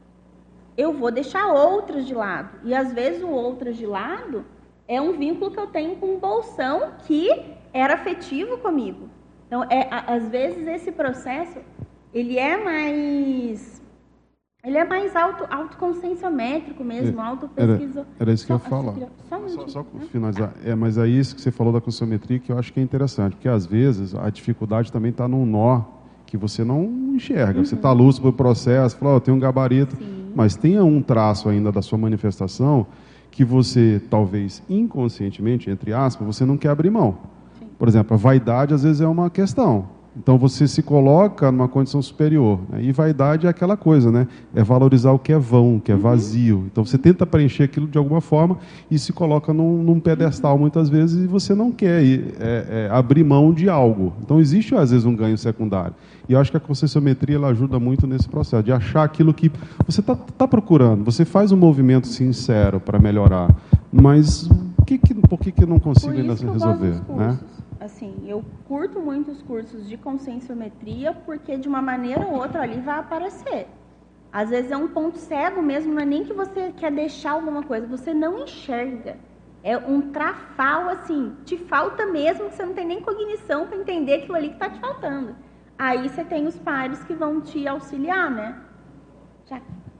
eu vou deixar outras de lado. E às vezes o outras de lado é um vínculo que eu tenho com um bolsão que era afetivo comigo. Então, é, às vezes esse processo, ele é mais... Ele é mais auto, autoconscienciométrico mesmo, é, autopesquisa. Era, era isso que só, eu ia falar. Só, um só, só finalizar. É, mas aí isso que você falou da conscienciometria, que eu acho que é interessante, porque às vezes a dificuldade também está num nó que você não enxerga. Uhum. Você está lúcido para o processo, fala, oh, tem um gabarito, sim, mas tem um traço ainda da sua manifestação que você, talvez inconscientemente, entre aspas, você não quer abrir mão. Sim. Por exemplo, a vaidade às vezes é uma questão. Então você se coloca numa condição superior, né? E vaidade é aquela coisa, né? É valorizar o que é vão, o que é vazio. Então você tenta preencher aquilo de alguma forma e se coloca num, num pedestal muitas vezes e você não quer ir, é, é, abrir mão de algo. Então existe às vezes um ganho secundário. E eu acho que a conscienciometria ela ajuda muito nesse processo, de achar aquilo que você está tá procurando. Você faz um movimento sincero para melhorar, mas que que, por que, que eu não consigo ainda resolver? Né? Assim, eu curto muito os cursos de conscienciometria porque de uma maneira ou outra ali vai aparecer. Às vezes é um ponto cego mesmo, não é nem que você quer deixar alguma coisa, você não enxerga. É um trafal, assim, te falta mesmo, que você não tem nem cognição para entender aquilo ali que está te faltando. Aí você tem os pares que vão te auxiliar, né? Já.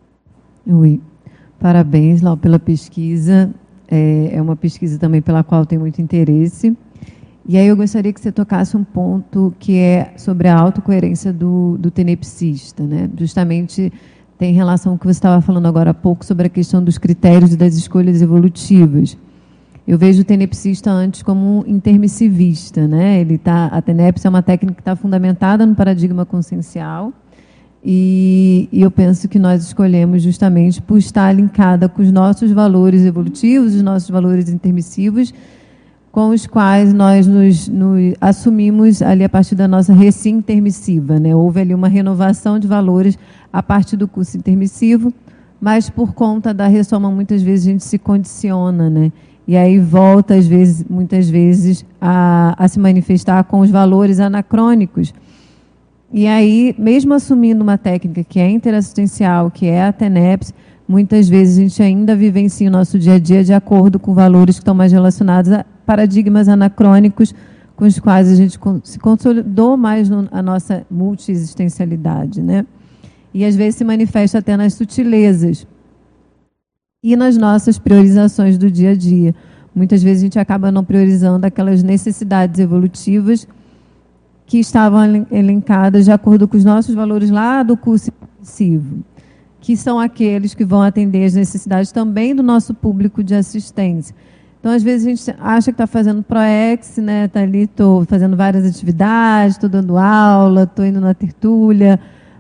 Oi. Parabéns, Lau, pela pesquisa. É, é uma pesquisa também pela qual tem muito interesse. E aí eu gostaria que você tocasse um ponto que é sobre a autocoerência do, do tenepsista, né? Justamente tem relação com o que você estava falando agora há pouco sobre a questão dos critérios e das escolhas evolutivas. Eu vejo o tenepsista antes como um intermissivista, né? Ele tá, a tenepse é uma técnica que está fundamentada no paradigma consciencial e, e eu penso que nós escolhemos justamente por estar linkada com os nossos valores evolutivos, os nossos valores intermissivos, com os quais nós nos, nos assumimos ali a partir da nossa reci intermissiva, né? Houve ali uma renovação de valores a partir do curso intermissivo, mas por conta da ressoma muitas vezes a gente se condiciona, né? E aí volta às vezes, muitas vezes a, a se manifestar com os valores anacrônicos. E aí, mesmo assumindo uma técnica que é interassistencial, que é a tenepse, muitas vezes a gente ainda vivencia o nosso dia a dia de acordo com valores que estão mais relacionados a paradigmas anacrônicos com os quais a gente se consolidou mais no, a nossa multi-existencialidade, né? E às vezes se manifesta até nas sutilezas e nas nossas priorizações do dia a dia. Muitas vezes a gente acaba não priorizando aquelas necessidades evolutivas que estavam elencadas de acordo com os nossos valores lá do curso intensivo, que são aqueles que vão atender às necessidades também do nosso público de assistência. Então, às vezes, a gente acha que está fazendo ProEx, né? Está ali, estou fazendo várias atividades, estou dando aula, estou indo na tertúlia,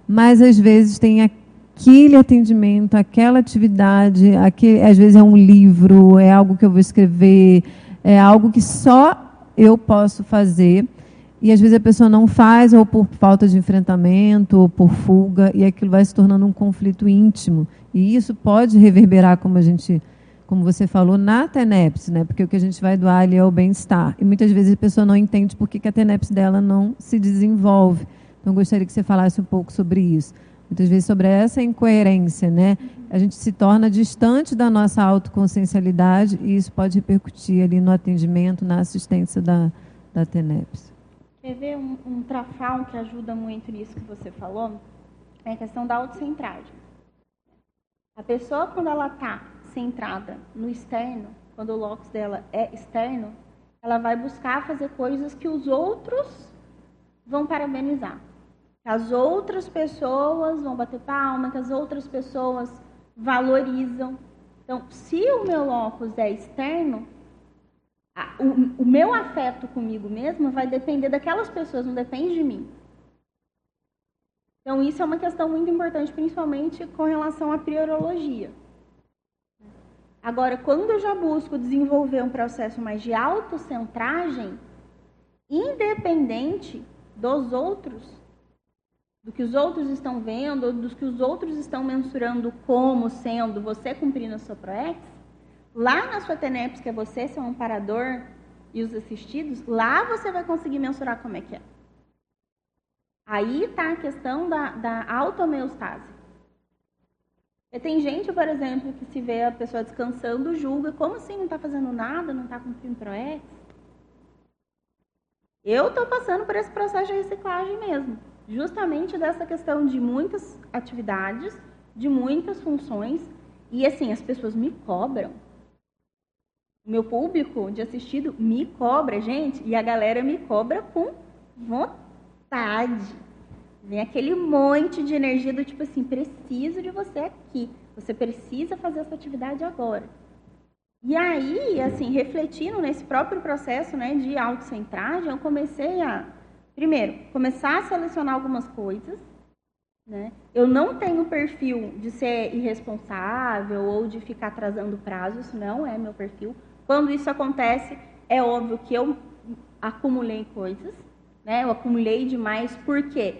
mas às vezes tem aquele atendimento, aquela atividade, aquele, às vezes é um livro, é algo que eu vou escrever, é algo que só eu posso fazer, e às vezes a pessoa não faz, ou por falta de enfrentamento, ou por fuga, e aquilo vai se tornando um conflito íntimo. E isso pode reverberar, como a gente, como você falou, na TENEPS, né? Porque o que a gente vai doar ali é o bem-estar. E muitas vezes a pessoa não entende por que que a TENEPS dela não se desenvolve. Então, eu gostaria que você falasse um pouco sobre isso. Muitas vezes sobre essa incoerência, né? A gente se torna distante da nossa autoconsciencialidade e isso pode repercutir ali no atendimento, na assistência da, da TENEPS. Quer ver um, um trafal que ajuda muito nisso que você falou? É a questão da autocentragem. A pessoa, quando ela está centrada no externo, quando o locus dela é externo, ela vai buscar fazer coisas que os outros vão parabenizar. Que as outras pessoas vão bater palma, que as outras pessoas valorizam. Então, se o meu locus é externo, a, o, o meu afeto comigo mesma vai depender daquelas pessoas, não depende de mim. Então, isso é uma questão muito importante, principalmente com relação à priorologia. Agora, quando eu já busco desenvolver um processo mais de autocentragem, independente dos outros, do que os outros estão vendo, ou dos que os outros estão mensurando como sendo você cumprindo a sua PROEX, lá na sua TENEPS, que é você, seu amparador e os assistidos, lá você vai conseguir mensurar como é que é. Aí está a questão da, da auto-homeostase. E tem gente, por exemplo, que se vê a pessoa descansando, julga, como assim não está fazendo nada, não está cumprindo PROEX? Eu estou passando por esse processo de reciclagem mesmo. Justamente dessa questão de muitas atividades, de muitas funções, e assim, as pessoas me cobram. O meu público de assistido me cobra, gente, e a galera me cobra com vontade. Vem aquele monte de energia do tipo assim, preciso de você aqui, você precisa fazer essa atividade agora. E aí, assim, refletindo nesse próprio processo, né, de autocentragem, eu comecei a, primeiro, começar a selecionar algumas coisas, né? Eu não tenho perfil de ser irresponsável ou de ficar atrasando prazo, isso não é meu perfil. Quando isso acontece, é óbvio que eu acumulei coisas, né? Eu acumulei demais, por quê?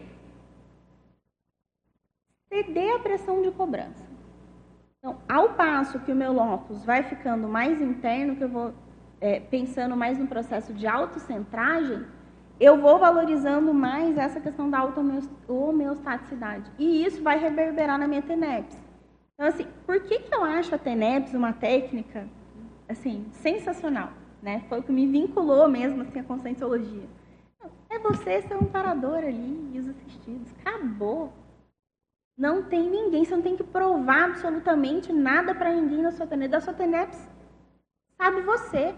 Ceder a pressão de cobrança. Então, ao passo que o meu locus vai ficando mais interno, que eu vou é, pensando mais no processo de autocentragem, eu vou valorizando mais essa questão da auto-homeostaticidade. E isso vai reverberar na minha TENEPS. Então, assim, por que que eu acho a TENEPS uma técnica, assim, sensacional, né? Foi o que me vinculou mesmo, assim, a conscienciologia. É você ser um amparador ali e os assistidos. Acabou. Não tem ninguém, você não tem que provar absolutamente nada para ninguém na sua TENEPS. Da sua TENEPS, sabe você.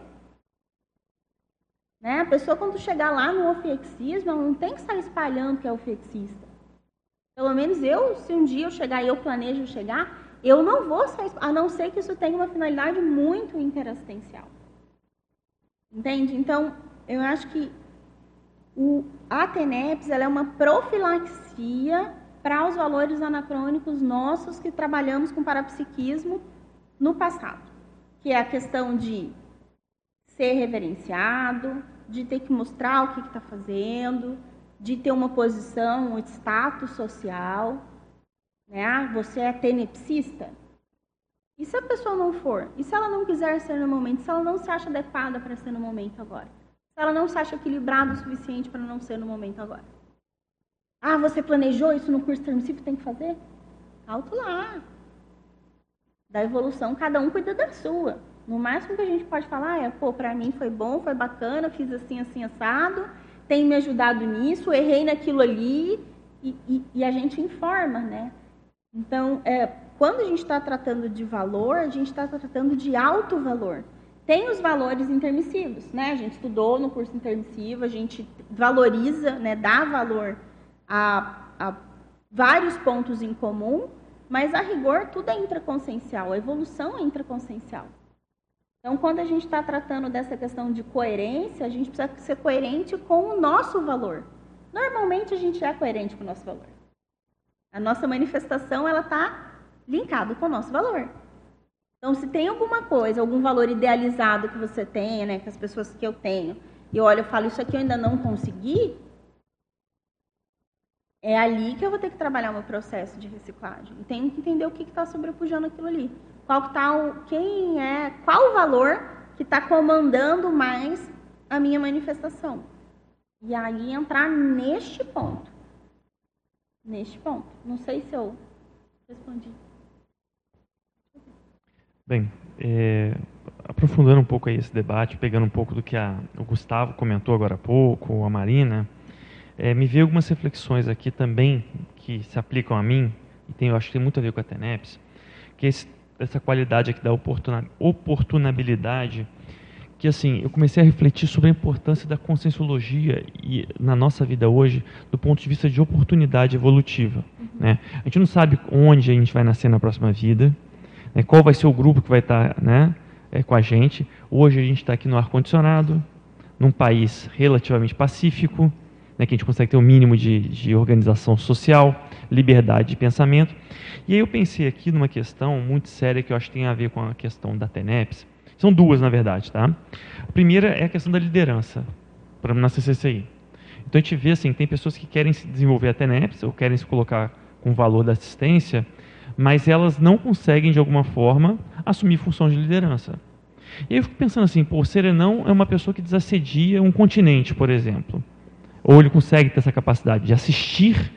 Né? A pessoa, quando chegar lá no ofiexismo, ela não tem que sair espalhando que é ofiexista. Pelo menos eu, se um dia eu chegar e eu planejo chegar, eu não vou sair, a não ser que isso tenha uma finalidade muito interassistencial. Entende? Então, eu acho que o, a TENEPS ela é uma profilaxia para os valores anacrônicos nossos que trabalhamos com parapsiquismo no passado. Que é a questão de ser reverenciado, de ter que mostrar o que está fazendo, de ter uma posição, um status social. Né? Ah, você é tenepsista? E se a pessoa não for? E se ela não quiser ser no momento? Se ela não se acha adequada para ser no momento agora? Se ela não se acha equilibrada o suficiente para não ser no momento agora? Ah, você planejou isso no curso Termicif, tem que fazer? Alto lá. Da evolução, cada um cuida da sua. No máximo que a gente pode falar é, pô, pra mim foi bom, foi bacana, fiz assim, assim, assado, tem me ajudado nisso, errei naquilo ali, e, e, e a gente informa, né? Então, é, quando a gente está tratando de valor, a gente está tratando de alto valor. Tem os valores intermissivos, né? A gente estudou no curso intermissivo, a gente valoriza, né, dá valor a, a vários pontos em comum, mas a rigor tudo é intraconsciencial, a evolução é intraconsciencial. Então, quando a gente está tratando dessa questão de coerência, a gente precisa ser coerente com o nosso valor. Normalmente, a gente é coerente com o nosso valor. A nossa manifestação, ela está linkada com o nosso valor. Então, se tem alguma coisa, algum valor idealizado que você tem, né, com as pessoas que eu tenho, e olha, eu falo, isso aqui eu ainda não consegui, é ali que eu vou ter que trabalhar o meu processo de reciclagem. E tenho que entender o que está sobrepujando aquilo ali. Qual que tá o, quem é, qual o valor que está comandando mais a minha manifestação. E aí entrar neste ponto. Neste ponto. Não sei se eu respondi. Bem, é, aprofundando um pouco aí esse debate, pegando um pouco do que a, o Gustavo comentou agora há pouco, a Marina, é, me veio algumas reflexões aqui também que se aplicam a mim, e tem, eu acho que tem muito a ver com a TENEPS, que é esse, essa qualidade aqui da oportuna, oportunabilidade, que assim, eu comecei a refletir sobre a importância da conscienciologia e, na nossa vida hoje, do ponto de vista de oportunidade evolutiva. Uhum. Né? A gente não sabe onde a gente vai nascer na próxima vida, né? Qual vai ser o grupo que vai estar, né, é, com a gente. Hoje a gente está aqui no ar-condicionado, num país relativamente pacífico, né, que a gente consegue ter um mínimo de, de organização social, liberdade de pensamento. E aí eu pensei aqui numa questão muito séria que eu acho que tem a ver com a questão da TENEPS. São duas, na verdade, tá? A primeira é a questão da liderança, para na C C C I. Então a gente vê assim, tem pessoas que querem se desenvolver a TENEPS, ou querem se colocar com o valor da assistência, mas elas não conseguem, de alguma forma, assumir função de liderança. E aí eu fico pensando assim, pô, o Serenão é uma pessoa que desassedia um continente, por exemplo. Ou ele consegue ter essa capacidade de assistir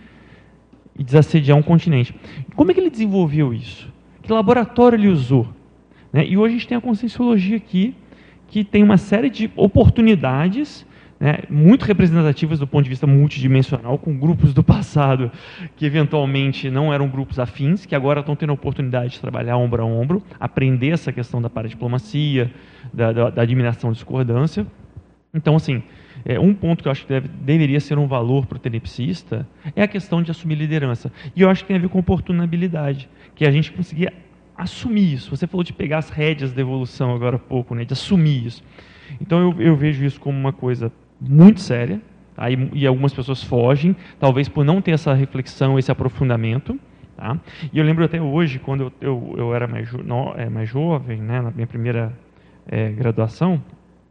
e desassediar um continente. Como é que ele desenvolveu isso? Que laboratório ele usou? Né? E hoje a gente tem a conscienciologia aqui, que tem uma série de oportunidades, né, muito representativas do ponto de vista multidimensional, com grupos do passado que eventualmente não eram grupos afins, que agora estão tendo a oportunidade de trabalhar ombro a ombro, aprender essa questão da paradiplomacia, da, da, da admiração e discordância. Então, assim, é, um ponto que eu acho que deve, deveria ser um valor para o tenepsista é a questão de assumir liderança. E eu acho que tem a ver com oportunabilidade, que a gente conseguir assumir isso. Você falou de pegar as rédeas da evolução agora há pouco, né, de assumir isso. Então, eu, eu vejo isso como uma coisa muito séria, tá? e, e algumas pessoas fogem, talvez por não ter essa reflexão, esse aprofundamento. Tá? E eu lembro até hoje, quando eu, eu, eu era mais, jo, no, é, mais jovem, né, na minha primeira é, graduação,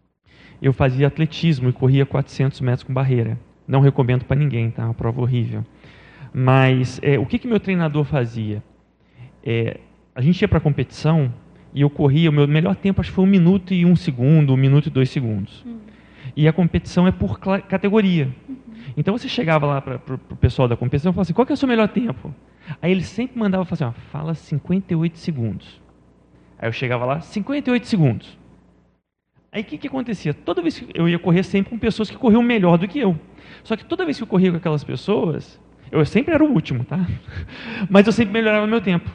eu fazia atletismo e corria quatrocentos metros com barreira. Não recomendo para ninguém, tá? É uma prova horrível. Mas é, o que, que meu treinador fazia? É, a gente ia para a competição e eu corria, o meu melhor tempo acho que foi um minuto e um segundo, um minuto e dois segundos. Hum. E a competição é por categoria. Uhum. Então você chegava lá para o pessoal da competição e falava assim, qual que é o seu melhor tempo? Aí ele sempre mandava falar assim, ó, fala cinquenta e oito segundos. Aí eu chegava lá, cinquenta e oito segundos. Aí o que, que acontecia? Toda vez que eu ia correr sempre com pessoas que corriam melhor do que eu. Só que toda vez que eu corria com aquelas pessoas, eu sempre era o último, tá? Mas eu sempre melhorava meu tempo.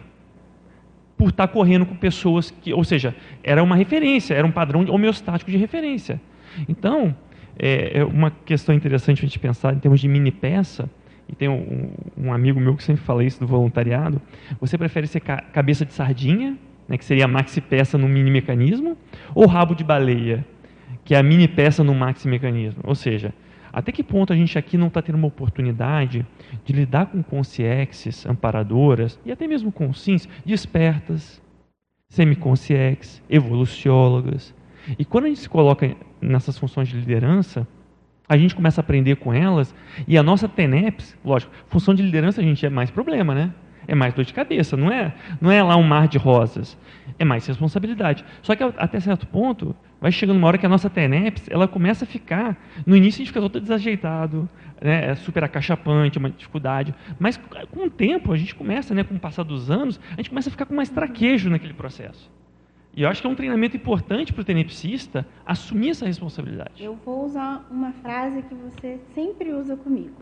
Por estar correndo com pessoas que, ou seja, era uma referência, era um padrão homeostático de referência. Então, é, é uma questão interessante a gente pensar em termos de mini peça, e tem um, um amigo meu que sempre fala isso do voluntariado, você prefere ser ca cabeça de sardinha, né, que seria a maxi peça no mini mecanismo, ou rabo de baleia, que é a mini peça no maxi mecanismo? Ou seja, até que ponto a gente aqui não está tendo uma oportunidade de lidar com consciexes amparadoras, e até mesmo consciências despertas, semiconsciexes, evoluciólogas. E quando a gente se coloca nessas funções de liderança, a gente começa a aprender com elas, e a nossa TENEPS, lógico, função de liderança a gente é mais problema, né? É mais dor de cabeça, não é, não é lá um mar de rosas, é mais responsabilidade. Só que até certo ponto, vai chegando uma hora que a nossa TENEPS, ela começa a ficar, no início a gente fica todo desajeitado, né, é super acachapante, uma dificuldade, mas com o tempo a gente começa, né, com o passar dos anos, a gente começa a ficar com mais traquejo naquele processo. E eu acho que é um treinamento importante para o tenepsista assumir essa responsabilidade. Eu vou usar uma frase que você sempre usa comigo.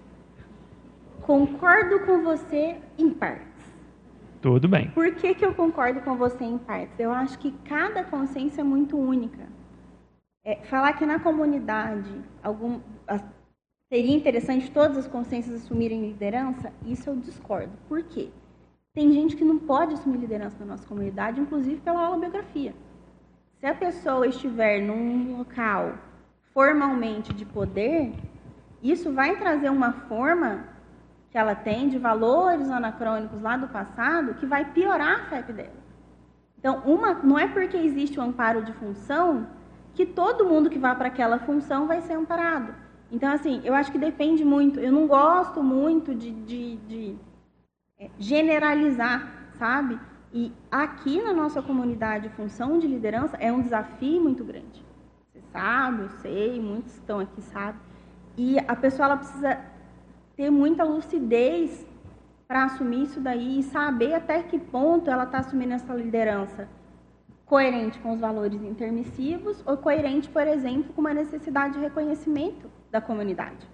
Concordo com você em partes. Tudo bem. Por que, que eu concordo com você em partes? Eu acho que cada consciência é muito única. É, falar que na comunidade algum, a, seria interessante todas as consciências assumirem liderança, isso eu discordo. Por quê? Tem gente que não pode assumir liderança na nossa comunidade, inclusive pela holobiografia. Se a pessoa estiver num local formalmente de poder, isso vai trazer uma forma que ela tem de valores anacrônicos lá do passado que vai piorar a F E P dela. Então, uma, não é porque existe o amparo de função que todo mundo que vai para aquela função vai ser amparado. Então, assim, eu acho que depende muito. Eu não gosto muito de, de, de é, generalizar, sabe? E aqui na nossa comunidade, função de liderança é um desafio muito grande. Você sabe, eu sei, muitos estão aqui sabem. E a pessoa ela precisa ter muita lucidez para assumir isso daí e saber até que ponto ela está assumindo essa liderança coerente com os valores intermissivos ou coerente, por exemplo, com uma necessidade de reconhecimento da comunidade.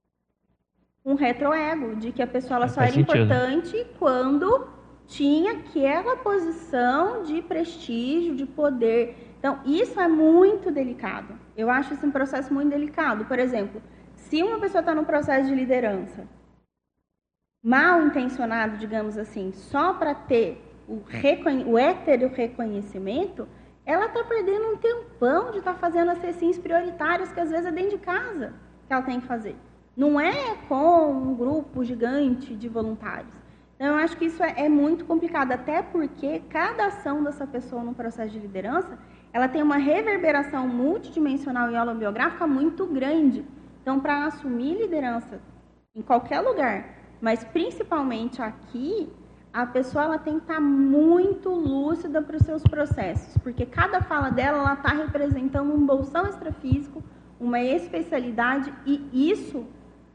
Um retroego, de que a pessoa ela só era importante quando tinha aquela posição de prestígio, de poder. Então, isso é muito delicado. Eu acho esse um processo muito delicado. Por exemplo, se uma pessoa está no processo de liderança mal intencionado, digamos assim, só para ter o, reconhe o hétero reconhecimento, ela está perdendo um tempão de estar tá fazendo as recins prioritárias, que às vezes é dentro de casa que ela tem que fazer. Não é com um grupo gigante de voluntários. Então, eu acho que isso é, é muito complicado, até porque cada ação dessa pessoa no processo de liderança, ela tem uma reverberação multidimensional e holobiográfica muito grande. Então, para assumir liderança em qualquer lugar, mas principalmente aqui, a pessoa ela tem que estar muito lúcida para os seus processos, porque cada fala dela ela está representando um bolsão extrafísico, uma especialidade, e isso,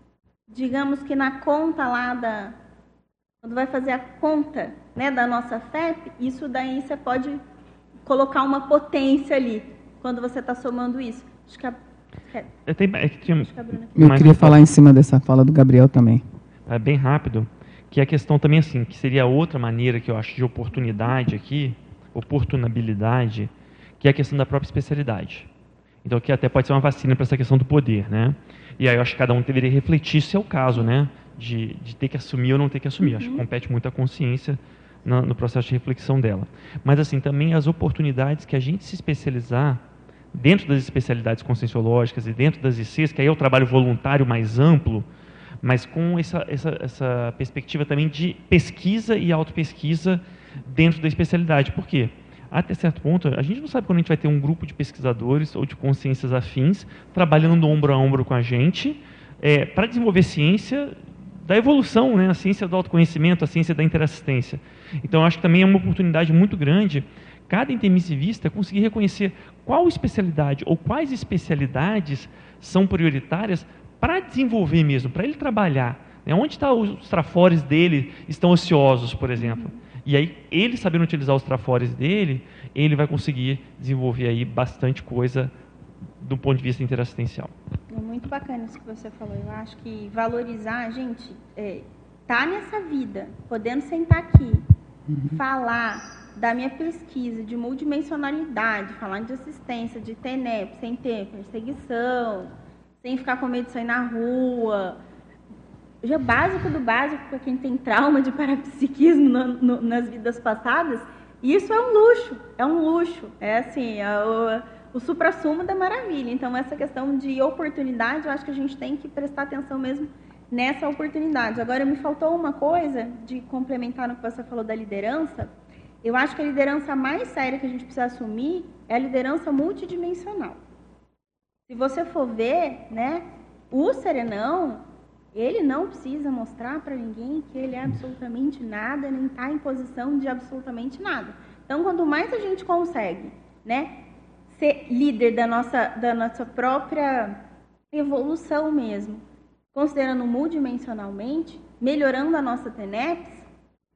digamos que na conta lá da... Quando vai fazer a conta, né, da nossa F E P, isso daí você pode colocar uma potência ali, quando você está somando isso. Acho que a... Eu, tenho, é que tinha... Eu queria falar em cima dessa fala do Gabriel também. É bem rápido, que a questão também assim, que seria outra maneira que eu acho de oportunidade aqui, oportunabilidade, que é a questão da própria especialidade. Então, que até pode ser uma vacina para essa questão do poder, né? E aí eu acho que cada um deveria refletir se é o caso, né? De, de ter que assumir ou não ter que assumir. Acho que compete muito a consciência no, no processo de reflexão dela. Mas, assim, também as oportunidades que a gente se especializar dentro das especialidades conscienciológicas e dentro das I Cs, que aí é o trabalho voluntário mais amplo, mas com essa, essa, essa perspectiva também de pesquisa e autopesquisa dentro da especialidade. Por quê? Até certo ponto, a gente não sabe quando a gente vai ter um grupo de pesquisadores ou de consciências afins trabalhando ombro a ombro com a gente é, para desenvolver ciência da evolução, né? A ciência do autoconhecimento, a ciência da interassistência. Então, acho que também é uma oportunidade muito grande cada intermissivista conseguir reconhecer qual especialidade ou quais especialidades são prioritárias para desenvolver mesmo, para ele trabalhar. Né? Onde está os trafores dele estão ociosos, por exemplo. E aí, ele sabendo utilizar os trafores dele, ele vai conseguir desenvolver aí bastante coisa do ponto de vista interassistencial. É muito bacana isso que você falou. Eu acho que valorizar, gente, é, tá nessa vida, podendo sentar aqui, uhum. falar da minha pesquisa de multidimensionalidade, falar de assistência, de T N E P, sem ter perseguição, sem ficar com medo de sair na rua. Já básico do básico para quem tem trauma de parapsiquismo no, no, nas vidas passadas, isso é um luxo, é um luxo. É assim, é o, o suprassumo da maravilha. Então, essa questão de oportunidade, eu acho que a gente tem que prestar atenção mesmo nessa oportunidade. Agora, me faltou uma coisa de complementar no que você falou da liderança. Eu acho que a liderança mais séria que a gente precisa assumir é a liderança multidimensional. Se você for ver, né, o serenão, ele não precisa mostrar para ninguém que ele é absolutamente nada, nem está em posição de absolutamente nada. Então, quanto mais a gente consegue, né, ser líder da nossa, da nossa própria evolução mesmo, considerando multidimensionalmente, melhorando a nossa T N E P S,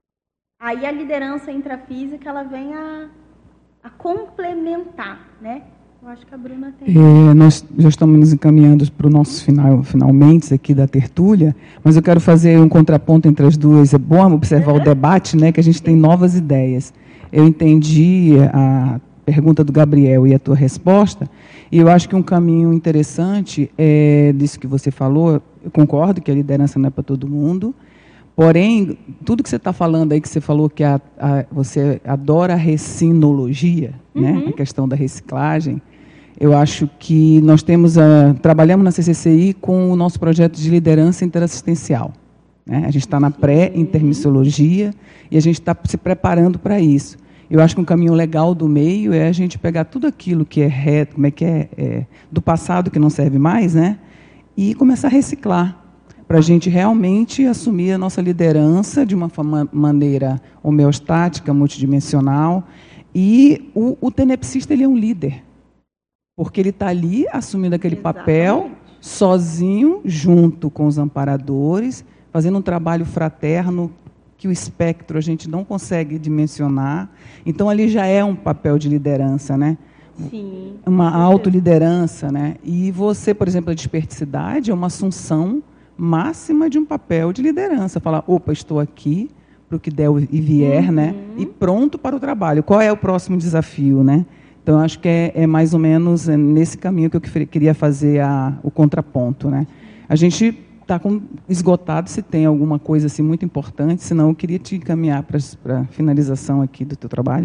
aí a liderança intrafísica ela vem a, a complementar, né? Eu acho que a Bruna tem... É, nós já estamos nos encaminhando para o nosso final, finalmente aqui da tertúlia, mas eu quero fazer um contraponto entre as duas. É bom observar uhum. o debate, né, que a gente tem novas ideias. Eu entendi a pergunta do Gabriel e a tua resposta, e eu acho que um caminho interessante é disso que você falou. Eu concordo que a liderança não é para todo mundo, porém, tudo que você está falando aí, que você falou que a, a, você adora a recinologia, uhum. né, a questão da reciclagem, eu acho que nós temos a, trabalhamos na C C C I com o nosso projeto de liderança interassistencial. né? A gente está na pré-intermissiologia e a gente está se preparando para isso. Eu acho que um caminho legal do meio é a gente pegar tudo aquilo que é reto, como é que é, é do passado que não serve mais, né? E começar a reciclar, para a gente realmente assumir a nossa liderança de uma maneira homeostática, multidimensional. E o, o tenepsista, ele é um líder, porque ele está ali assumindo aquele Exatamente. papel, sozinho, junto com os amparadores, fazendo um trabalho fraterno que o espectro a gente não consegue dimensionar. Então, ali já é um papel de liderança, né? Sim. Uma autoliderança, né? E você, por exemplo, a desperticidade é uma assunção máxima de um papel de liderança. Falar, opa, estou aqui para o que der e vier, uhum. né? E pronto para o trabalho. Qual é o próximo desafio, né? Então, acho que é, é mais ou menos nesse caminho que eu queria fazer a, o contraponto, né? A gente está esgotado se tem alguma coisa assim muito importante, senão eu queria te encaminhar para a finalização aqui do teu trabalho.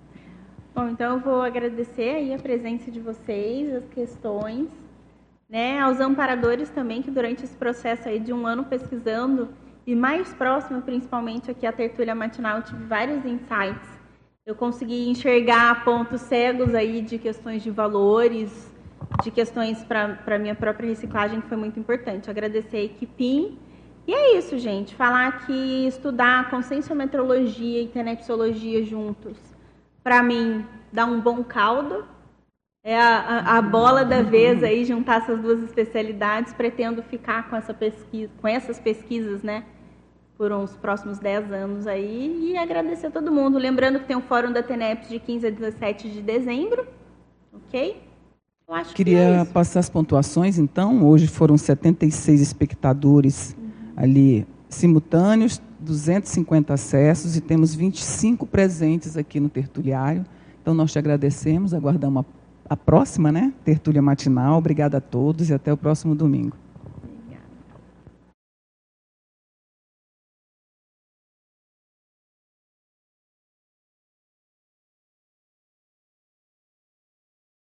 Bom, então eu vou agradecer aí a presença de vocês, as questões, né, aos amparadores também, que durante esse processo aí de um ano pesquisando, e mais próximo, principalmente aqui a tertúlia matinal, eu tive vários insights. Eu consegui enxergar pontos cegos aí de questões de valores, de questões para a minha própria reciclagem, que foi muito importante. Agradecer a equipinha. E é isso, gente. Falar que estudar conscienciometrologia e tenepsologia juntos, para mim, dá um bom caldo. É a, a, a bola da vez aí, juntar essas duas especialidades. Pretendo ficar com, essa pesquisa, com essas pesquisas, né, por uns próximos dez anos aí. E agradecer a todo mundo. Lembrando que tem um fórum da TENEPS de quinze a dezessete de dezembro. Ok? Eu acho Queria que é passar as pontuações, então. Hoje foram setenta e seis espectadores uhum. ali simultâneos, duzentos e cinquenta acessos e temos vinte e cinco presentes aqui no tertuliário. Então, nós te agradecemos, aguardamos a, a próxima, né, tertúlia matinal. Obrigada a todos e até o próximo domingo.